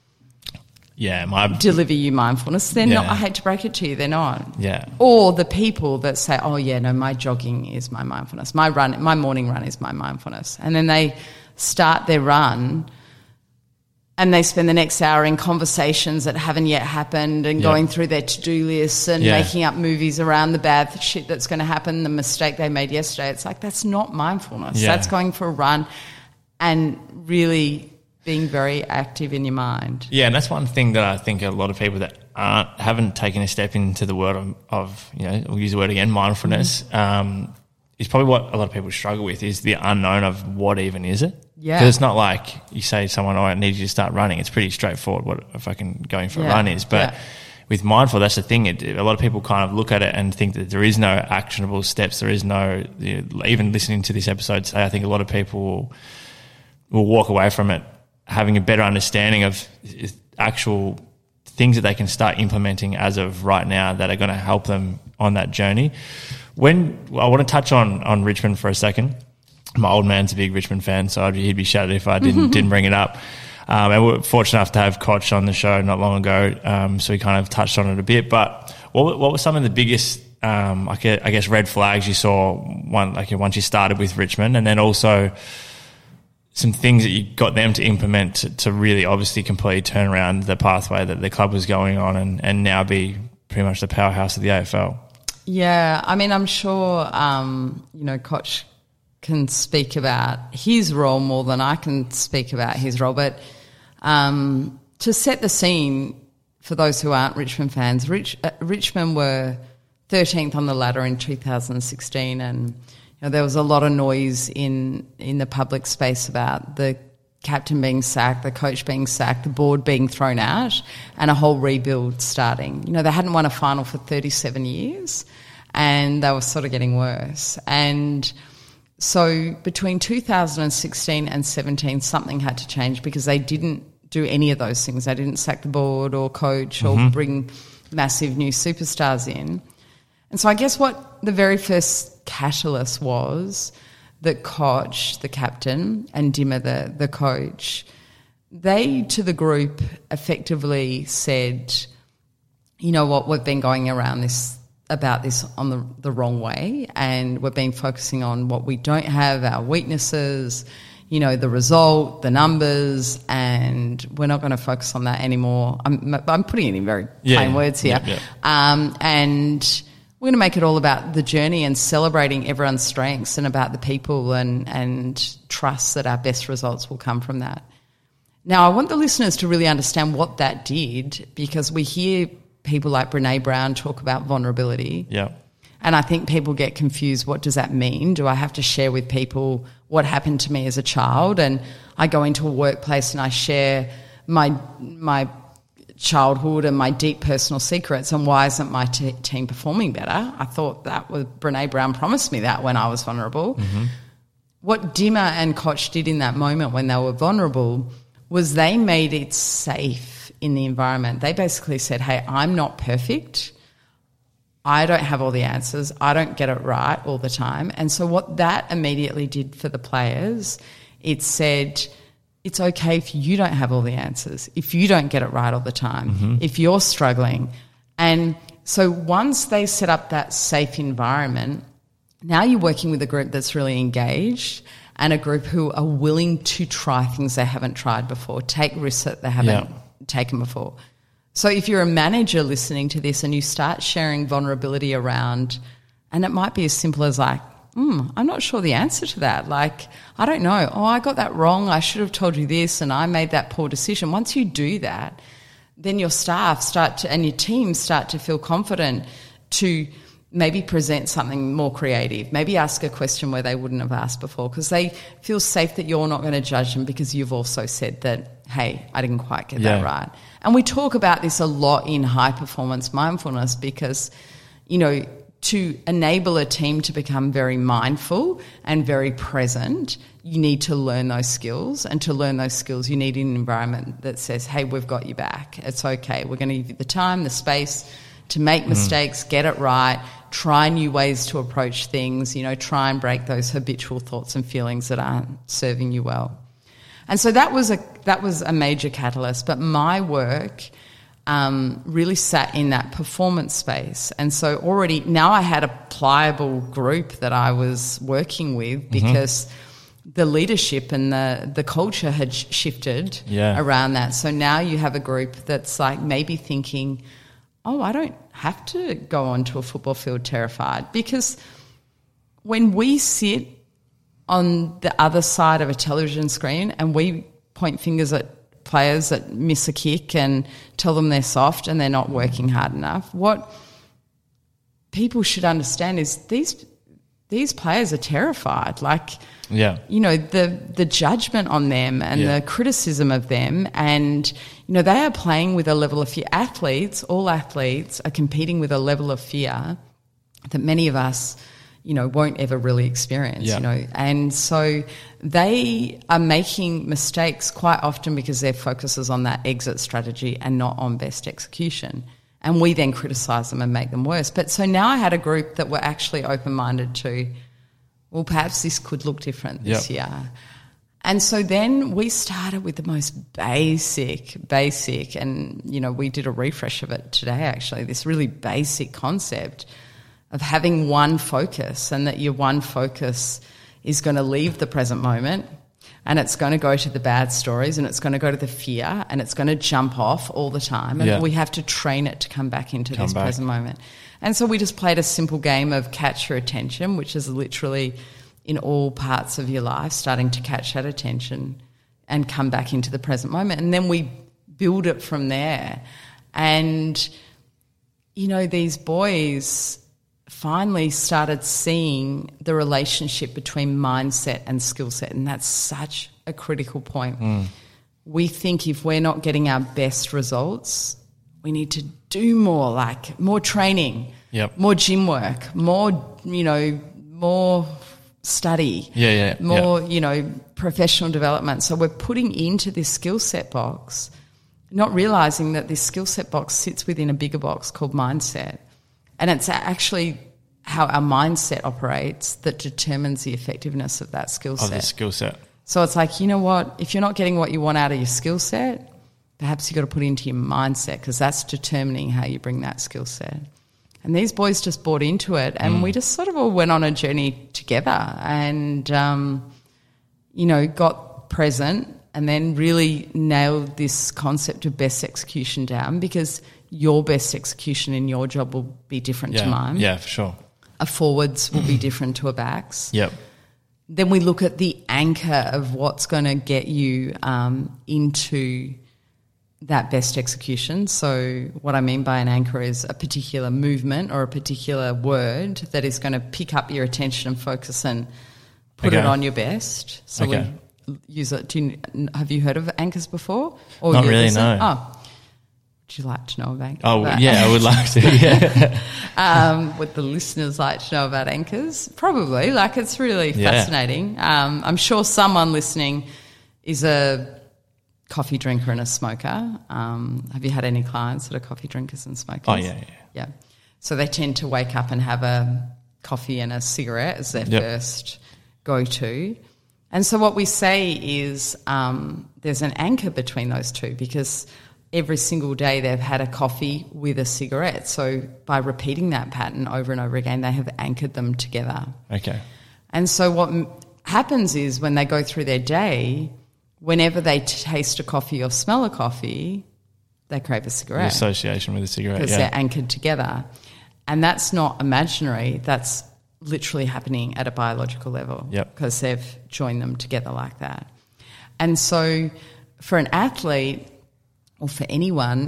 yeah, my deliver you mindfulness, they're yeah. not. I hate to break it to you, they're not. Yeah. Or the people that say, oh yeah, no, my jogging is my mindfulness. My run, my morning run is my mindfulness. And then they start their run and they spend the next hour in conversations that haven't yet happened and yep. going through their to-do lists and yeah. making up movies around the bad shit that's going to happen, the mistake they made yesterday. It's like, that's not mindfulness. Yeah. That's going for a run and really being very active in your mind. Yeah, and that's one thing that I think a lot of people that aren't, haven't taken a step into the world of, of you know, we'll use the word again, mindfulness, mm-hmm. um, is probably what a lot of people struggle with, is the unknown of what even is it. Yeah. Because it's not like you say to someone, oh, I need you to start running. It's pretty straightforward what a fucking going for yeah. a run is. But yeah. with Mindful, that's the thing. It, a lot of people kind of look at it and think that there is no actionable steps. There is no, you know, even listening to this episode today, I think a lot of people will, will walk away from it having a better understanding of actual things that they can start implementing as of right now that are going to help them on that journey. When I want to touch on, on Richmond for a second. My old man's a big Richmond fan, so I'd, he'd be shattered if I didn't didn't bring it up. Um, and we're fortunate enough to have Koch on the show not long ago, um, so we kind of touched on it a bit. But what what were some of the biggest, um, I guess, I guess, red flags you saw one like once you started with Richmond, and then also some things that you got them to implement to, to really obviously completely turn around the pathway that the club was going on, and, and now be pretty much the powerhouse of the A F L? Yeah, I mean, I'm sure um, you know Koch can speak about his role more than I can speak about his role. But um, to set the scene for those who aren't Richmond fans, Rich, uh, Richmond were thirteenth on the ladder in two thousand sixteen, and you know, there was a lot of noise in, in the public space about the captain being sacked, the coach being sacked, the board being thrown out, and a whole rebuild starting. You know, they hadn't won a final for thirty-seven years, and they were sort of getting worse. And so between two thousand sixteen and seventeen, something had to change because they didn't do any of those things. They didn't sack the board or coach mm-hmm. or bring massive new superstars in. And so I guess what the very first catalyst was that Koch, the captain, and Dimmer, the, the coach, they to the group effectively said, you know what, we've been going around this about this on the, the wrong way, and we've been focusing on what we don't have, our weaknesses, you know, the result, the numbers, and we're not going to focus on that anymore. I'm, I'm putting it in very yeah, plain words here. Yeah, yeah. Um, and we're going to make it all about the journey and celebrating everyone's strengths and about the people, and, and trust that our best results will come from that. Now, I want the listeners to really understand what that did, because we hear people like Brené Brown talk about vulnerability. Yeah. And I think people get confused. What does that mean? Do I have to share with people what happened to me as a child? And I go into a workplace and I share my my childhood and my deep personal secrets, and why isn't my t- team performing better? I thought that was Brené Brown promised me that when I was vulnerable. Mm-hmm. What Dimmer and Koch did in that moment when they were vulnerable was they made it safe in the environment. They basically said, hey, I'm not perfect. I don't have all the answers. I don't get it right all the time. And so what that immediately did for the players, it said, it's okay if you don't have all the answers, if you don't get it right all the time, mm-hmm. if you're struggling. And so once they set up that safe environment, now you're working with a group that's really engaged, and a group who are willing to try things they haven't tried before, take risks that they haven't yeah. taken before. So if you're a manager listening to this and you start sharing vulnerability around, and it might be as simple as like, mm, I'm not sure the answer to that. Like, I don't know. Oh, I got that wrong. I should have told you this, and I made that poor decision. Once you do that, then your staff start to, and your team start to feel confident to maybe present something more creative, maybe ask a question where they wouldn't have asked before, because they feel safe that you're not going to judge them because you've also said that, hey, I didn't quite get yeah. that right. And we talk about this a lot in high-performance mindfulness because, you know, to enable a team to become very mindful and very present, you need to learn those skills. And to learn those skills, you need an environment that says, hey, we've got you back. It's okay. We're going to give you the time, the space to make mistakes, mm. get it right, try new ways to approach things, you know, try and break those habitual thoughts and feelings that aren't serving you well. And so that was a that was a major catalyst. But my work um, really sat in that performance space. And so already now I had a pliable group that I was working with because mm-hmm. the leadership and the, the culture had sh- shifted yeah. around that. So now you have a group that's like maybe thinking, oh, I don't have to go onto a football field terrified, because when we sit on the other side of a television screen and we point fingers at players that miss a kick and tell them they're soft and they're not working hard enough, what people should understand is these these players are terrified. Like, yeah, you know, the the judgment on them and yeah. the criticism of them, and you know, they are playing with a level of fear. Athletes, all athletes, are competing with a level of fear that many of us, you know, won't ever really experience. Yeah. You know, and so they are making mistakes quite often because their focus is on that exit strategy and not on best execution. And we then criticise them and make them worse. But so now I had a group that were actually open-minded to, well, perhaps this could look different this yep. year. And so then we started with the most basic, basic, and, you know, we did a refresh of it today actually, this really basic concept of having one focus, and that your one focus is going to leave the present moment and it's going to go to the bad stories and it's going to go to the fear and it's going to jump off all the time. And yeah. we have to train it to come back into come this back. present moment. And so we just played a simple game of catch your attention, which is literally in all parts of your life, starting to catch that attention and come back into the present moment. And then we build it from there. And, you know, these boys finally started seeing the relationship between mindset and skill set, and that's such a critical point. Mm. We think if we're not getting our best results, we need to do more, like more training, yep. more gym work, more, you know, more study, yeah, yeah, more, yeah. you know, professional development. So we're putting into this skill set box, not realising that this skill set box sits within a bigger box called mindset. And it's actually how our mindset operates that determines the effectiveness of that skill set. Of the skill set. So it's like, you know what, if you're not getting what you want out of your skill set, perhaps you've got to put it into your mindset, because that's determining how you bring that skill set. And these boys just bought into it, and mm. we just sort of all went on a journey together and, um, you know, got present and then really nailed this concept of best execution down, because your best execution in your job will be different yeah. to mine. Yeah, for sure. A forwards will be different to a backs. Yep. Then we look at the anchor of what's going to get you um, into that best execution. So what I mean by an anchor is a particular movement or a particular word that is going to pick up your attention and focus and put okay. it on your best. So okay. we use it. Do you, have you heard of anchors before? Or Not really, listen? no. Oh. Would you like to know about Oh, that? yeah, I would like to, yeah. um, would the listeners like to know about anchors? Probably. Like, it's really yeah. fascinating. Um, I'm sure someone listening is a coffee drinker and a smoker. Um, have you had any clients that are coffee drinkers and smokers? Oh, yeah, yeah. Yeah. So they tend to wake up and have a coffee and a cigarette as their yep. first go-to. And so what we say is um, there's an anchor between those two, because every single day they've had a coffee with a cigarette. So by repeating that pattern over and over again, they have anchored them together. Okay. And so what m- happens is when they go through their day, whenever they taste a coffee or smell a coffee, they crave a cigarette. The association with a cigarette, because yeah. they're anchored together. And that's not imaginary. That's literally happening at a biological level, yep. because they've joined them together like that. And so for an athlete, or for anyone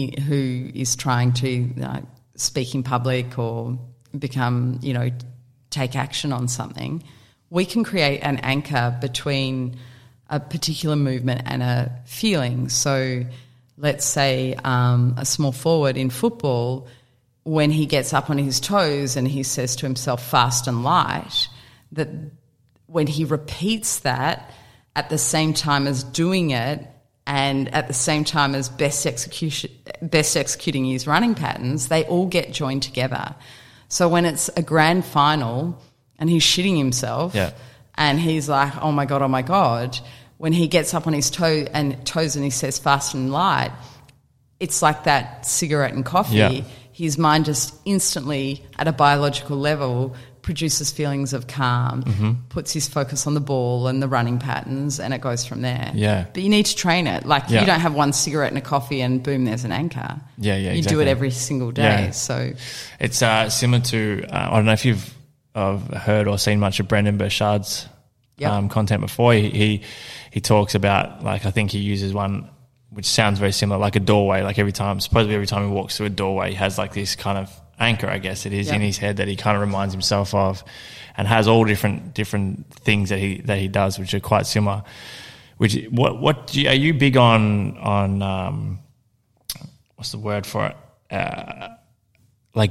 who is trying to uh, speak in public or become, you know, take action on something, we can create an anchor between a particular movement and a feeling. So let's say um, a small forward in football, when he gets up on his toes and he says to himself, fast and light, that when he repeats that at the same time as doing it, and at the same time as best execution, best executing his running patterns, they all get joined together. So when it's a grand final and he's shitting himself, yeah. and he's like, oh my God, oh my God, when he gets up on his toe and toes and he says fast and light, it's like that cigarette and coffee. Yeah. His mind just instantly, at a biological level, produces feelings of calm, mm-hmm. puts his focus on the ball and the running patterns, and it goes from there. Yeah. But you need to train it. Like, yeah. you don't have one cigarette and a coffee and boom, there's an anchor. Yeah, yeah, You exactly. do it every single day. Yeah. So it's uh, similar to, uh, I don't know if you've uh, heard or seen much of Brendan Burchard's yep. um, content before. He, he he talks about, like, I think he uses one which sounds very similar, like a doorway. Like every time, supposedly every time he walks through a doorway, he has like this kind of anchor, I guess it is, Yep. in his head that he kind of reminds himself of, and has all different different things that he that he does, which are quite similar. Which what what do you, are you big on on um, what's the word for it? Uh, like,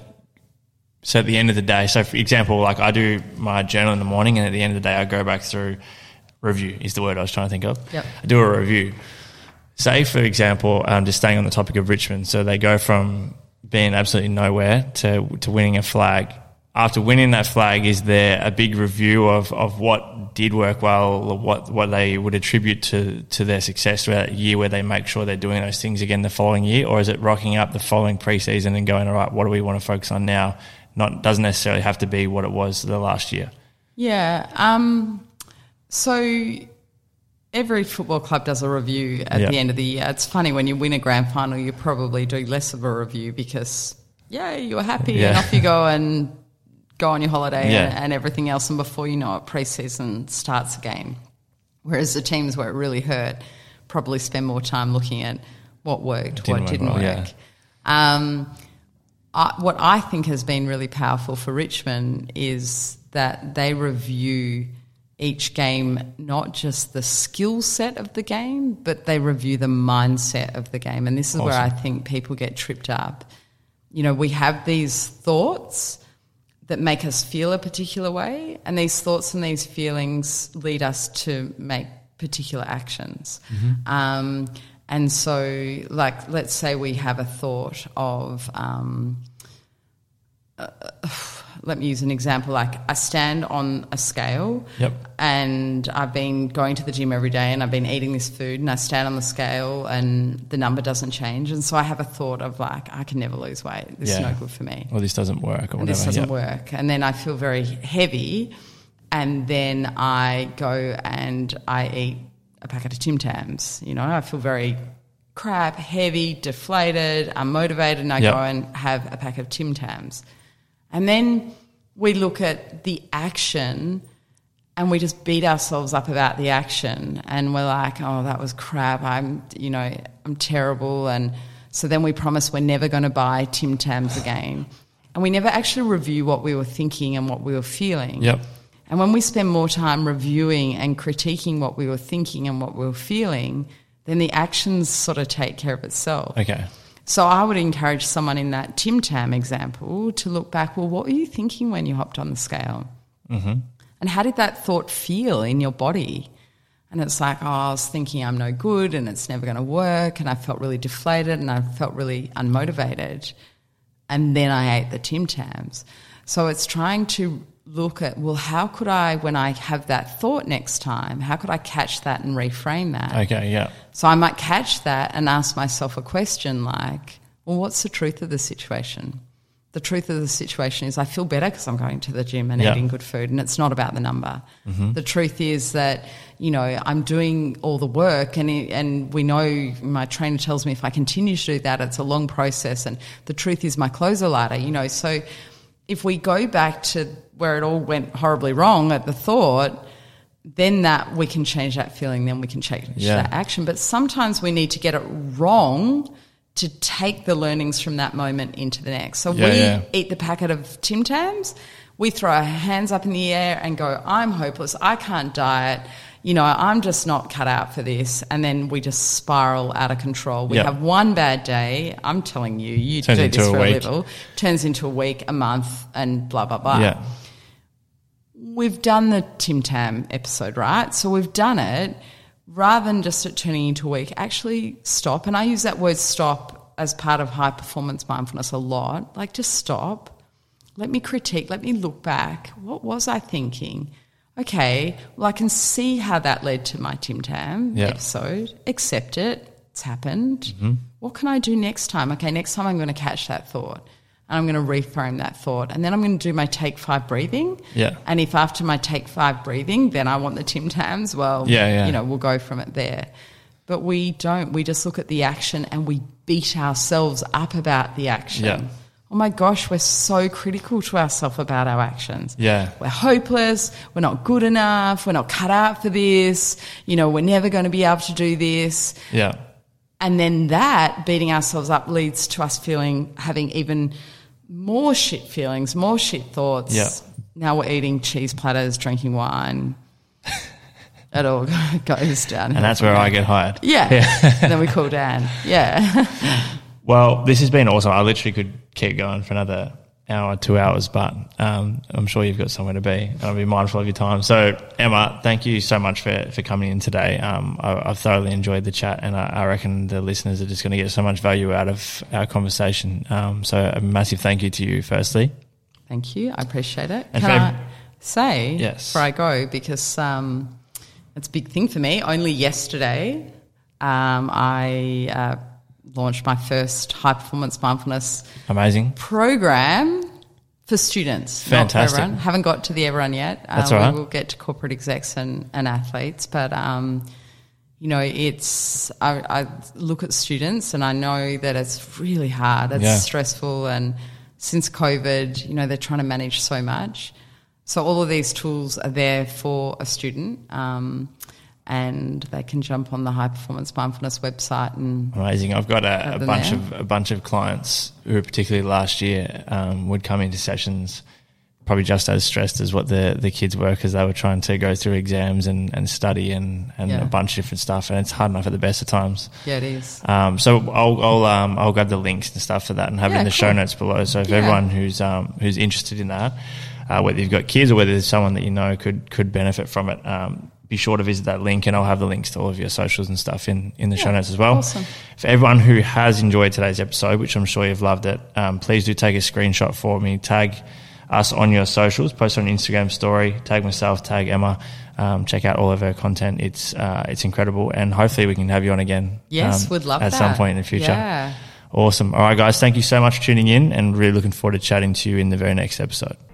so at the end of the day, so for example, like I do my journal in the morning, and at the end of the day, I go back through review is the word I was trying to think of. Yep. I do a review. Say, for example, um, just staying on the topic of Richmond, so they go from being absolutely nowhere to to winning a flag. After winning that flag, is there a big review of, of what did work well, or what, what they would attribute to, to their success throughout a year, where they make sure they're doing those things again the following year? Or is it rocking up the following preseason and going, all right, what do we want to focus on now? Not doesn't necessarily have to be what it was the last year. Yeah. Um, so every football club does a review at Yeah. the end of the year. It's funny, when you win a grand final, you probably do less of a review because, yeah, you're happy Yeah. and off you go and go on your holiday Yeah. and, and everything else. And before you know it, pre-season starts again. Whereas the teams where it really hurt probably spend more time looking at what worked, Didn't what work didn't well, work. yeah. Um, I, what I think has been really powerful for Richmond is that they review each game, not just the skill set of the game, but they review the mindset of the game. And this is where I Awesome. think people get tripped up. You know, we have these thoughts that make us feel a particular way, and these thoughts and these feelings lead us to make particular actions. Mm-hmm. Um, and so, like, let's say we have a thought of, um, uh, let me use an example, like I stand on a scale Yep. and I've been going to the gym every day and I've been eating this food, and I stand on the scale and the number doesn't change. And so I have a thought of like, I can never lose weight. This Yeah. is no good for me. Or this doesn't work, or And whatever. this doesn't yeah. work. And then I feel very heavy, and then I go and I eat a packet of Tim Tams. You know, I feel very crap, heavy, deflated, unmotivated, and I Yep. go and have a packet of Tim Tams. And then we look at the action and we just beat ourselves up about the action, and we're like, oh, that was crap. I'm, you know, I'm terrible. And so then we promise we're never going to buy Tim Tams again. And we never actually review what we were thinking and what we were feeling. Yep. And when we spend more time reviewing and critiquing what we were thinking and what we were feeling, then the actions sort of take care of itself. Okay. So I would encourage someone in that Tim Tam example to look back, well, what were you thinking when you hopped on the scale? Mm-hmm. And how did that thought feel in your body? And it's like, oh, I was thinking I'm no good and it's never going to work, and I felt really deflated and I felt really unmotivated. And then I ate the Tim Tams. So it's trying to look at, well, how could I, when I have that thought next time, how could I catch that and reframe that? Okay, yeah. So I might catch that and ask myself a question like, well, what's the truth of the situation? The truth of the situation is I feel better because I'm going to the gym and Yeah. eating good food, and it's not about the number. Mm-hmm. The truth is that, you know, I'm doing all the work, and it, and we know, my trainer tells me if I continue to do that, it's a long process, and the truth is my clothes are lighter, you know. So if we go back to where it all went horribly wrong at the thought, then that we can change that feeling, then we can change Yeah. that action. But sometimes we need to get it wrong to take the learnings from that moment into the next. So Yeah, we yeah. eat the packet of Tim Tams, we throw our hands up in the air and go, I'm hopeless, I can't diet, you know, I'm just not cut out for this. And then we just spiral out of control. We Yeah. have one bad day, I'm telling you, you Turns do into this a for a week. little, turns into a week, a month, and blah, blah, blah. Yeah. We've done the Tim Tam episode, right? So we've done it. Rather than just it turning into a week, actually stop. And I use that word stop as part of high performance mindfulness a lot. Like, just stop. Let me critique. Let me look back. What was I thinking? Okay, well, I can see how that led to my Tim Tam Yeah. episode. Accept it. It's happened. Mm-hmm. What can I do next time? Okay, next time I'm going to catch that thought. And I'm going to reframe that thought. And then I'm going to do my take five breathing. Yeah. And if after my take five breathing, then I want the Tim Tams, well, Yeah, yeah. you know, we'll go from it there. But we don't. We just look at the action and we beat ourselves up about the action. Yeah. Oh my gosh, we're so critical to ourselves about our actions. Yeah. We're hopeless. We're not good enough. We're not cut out for this. You know, we're never going to be able to do this. Yeah. And then that beating ourselves up leads to us feeling, having even more shit feelings, more shit thoughts. Yeah. Now we're eating cheese platters, drinking wine. It all goes down. And that's where I get hired. Yeah. yeah. And then we call Dan. Yeah. Well, this has been awesome. I literally could keep going for another hour, two hours, but um, I'm sure you've got somewhere to be, and I'll be mindful of your time. So, Emma, thank you so much for, for coming in today. Um, I, I've thoroughly enjoyed the chat, and I, I reckon the listeners are just going to get so much value out of our conversation. Um, so, a massive thank you to you, firstly. Thank you. I appreciate it. And Can for, I say yes. before I go, because um, it's a big thing for me, only yesterday um, I uh, launched my first high-performance mindfulness Amazing. program for students. Fantastic. Not for everyone. Haven't got to the everyone yet. That's uh, all right. We will get to corporate execs and, and athletes, but um, you know, it's I, I look at students and I know that it's really hard. It's yeah. stressful, and since COVID, you know, they're trying to manage so much. So all of these tools are there for a student, um, and they can jump on the High Performance Mindfulness website. And Amazing. I've got a, a bunch there. of a bunch of clients who, particularly last year, um, would come into sessions probably just as stressed as what the, the kids were, because they were trying to go through exams and, and study and, and Yeah. a bunch of different stuff, and it's hard enough at the best of times. yeah, it is. Um, so I'll I'll um, I'll grab the links and stuff for that and have it Yeah, in the cool. show notes below. So if Yeah. everyone who's um, who's interested in that, uh, whether you've got kids or whether there's someone that you know could could benefit from it, um, be sure to visit that link, and I'll have the links to all of your socials and stuff in, in the Yeah, show notes as well. awesome. For everyone who has enjoyed today's episode, which I'm sure you've loved it, um, please do take a screenshot for me, tag us on your socials, post on an Instagram story, tag myself, tag Emma, um, check out all of her content. It's uh, it's incredible, and hopefully we can have you on again. Yes, um, would love at that. some point in the future. Yeah. Awesome. All right, guys, thank you so much for tuning in, and really looking forward to chatting to you in the very next episode.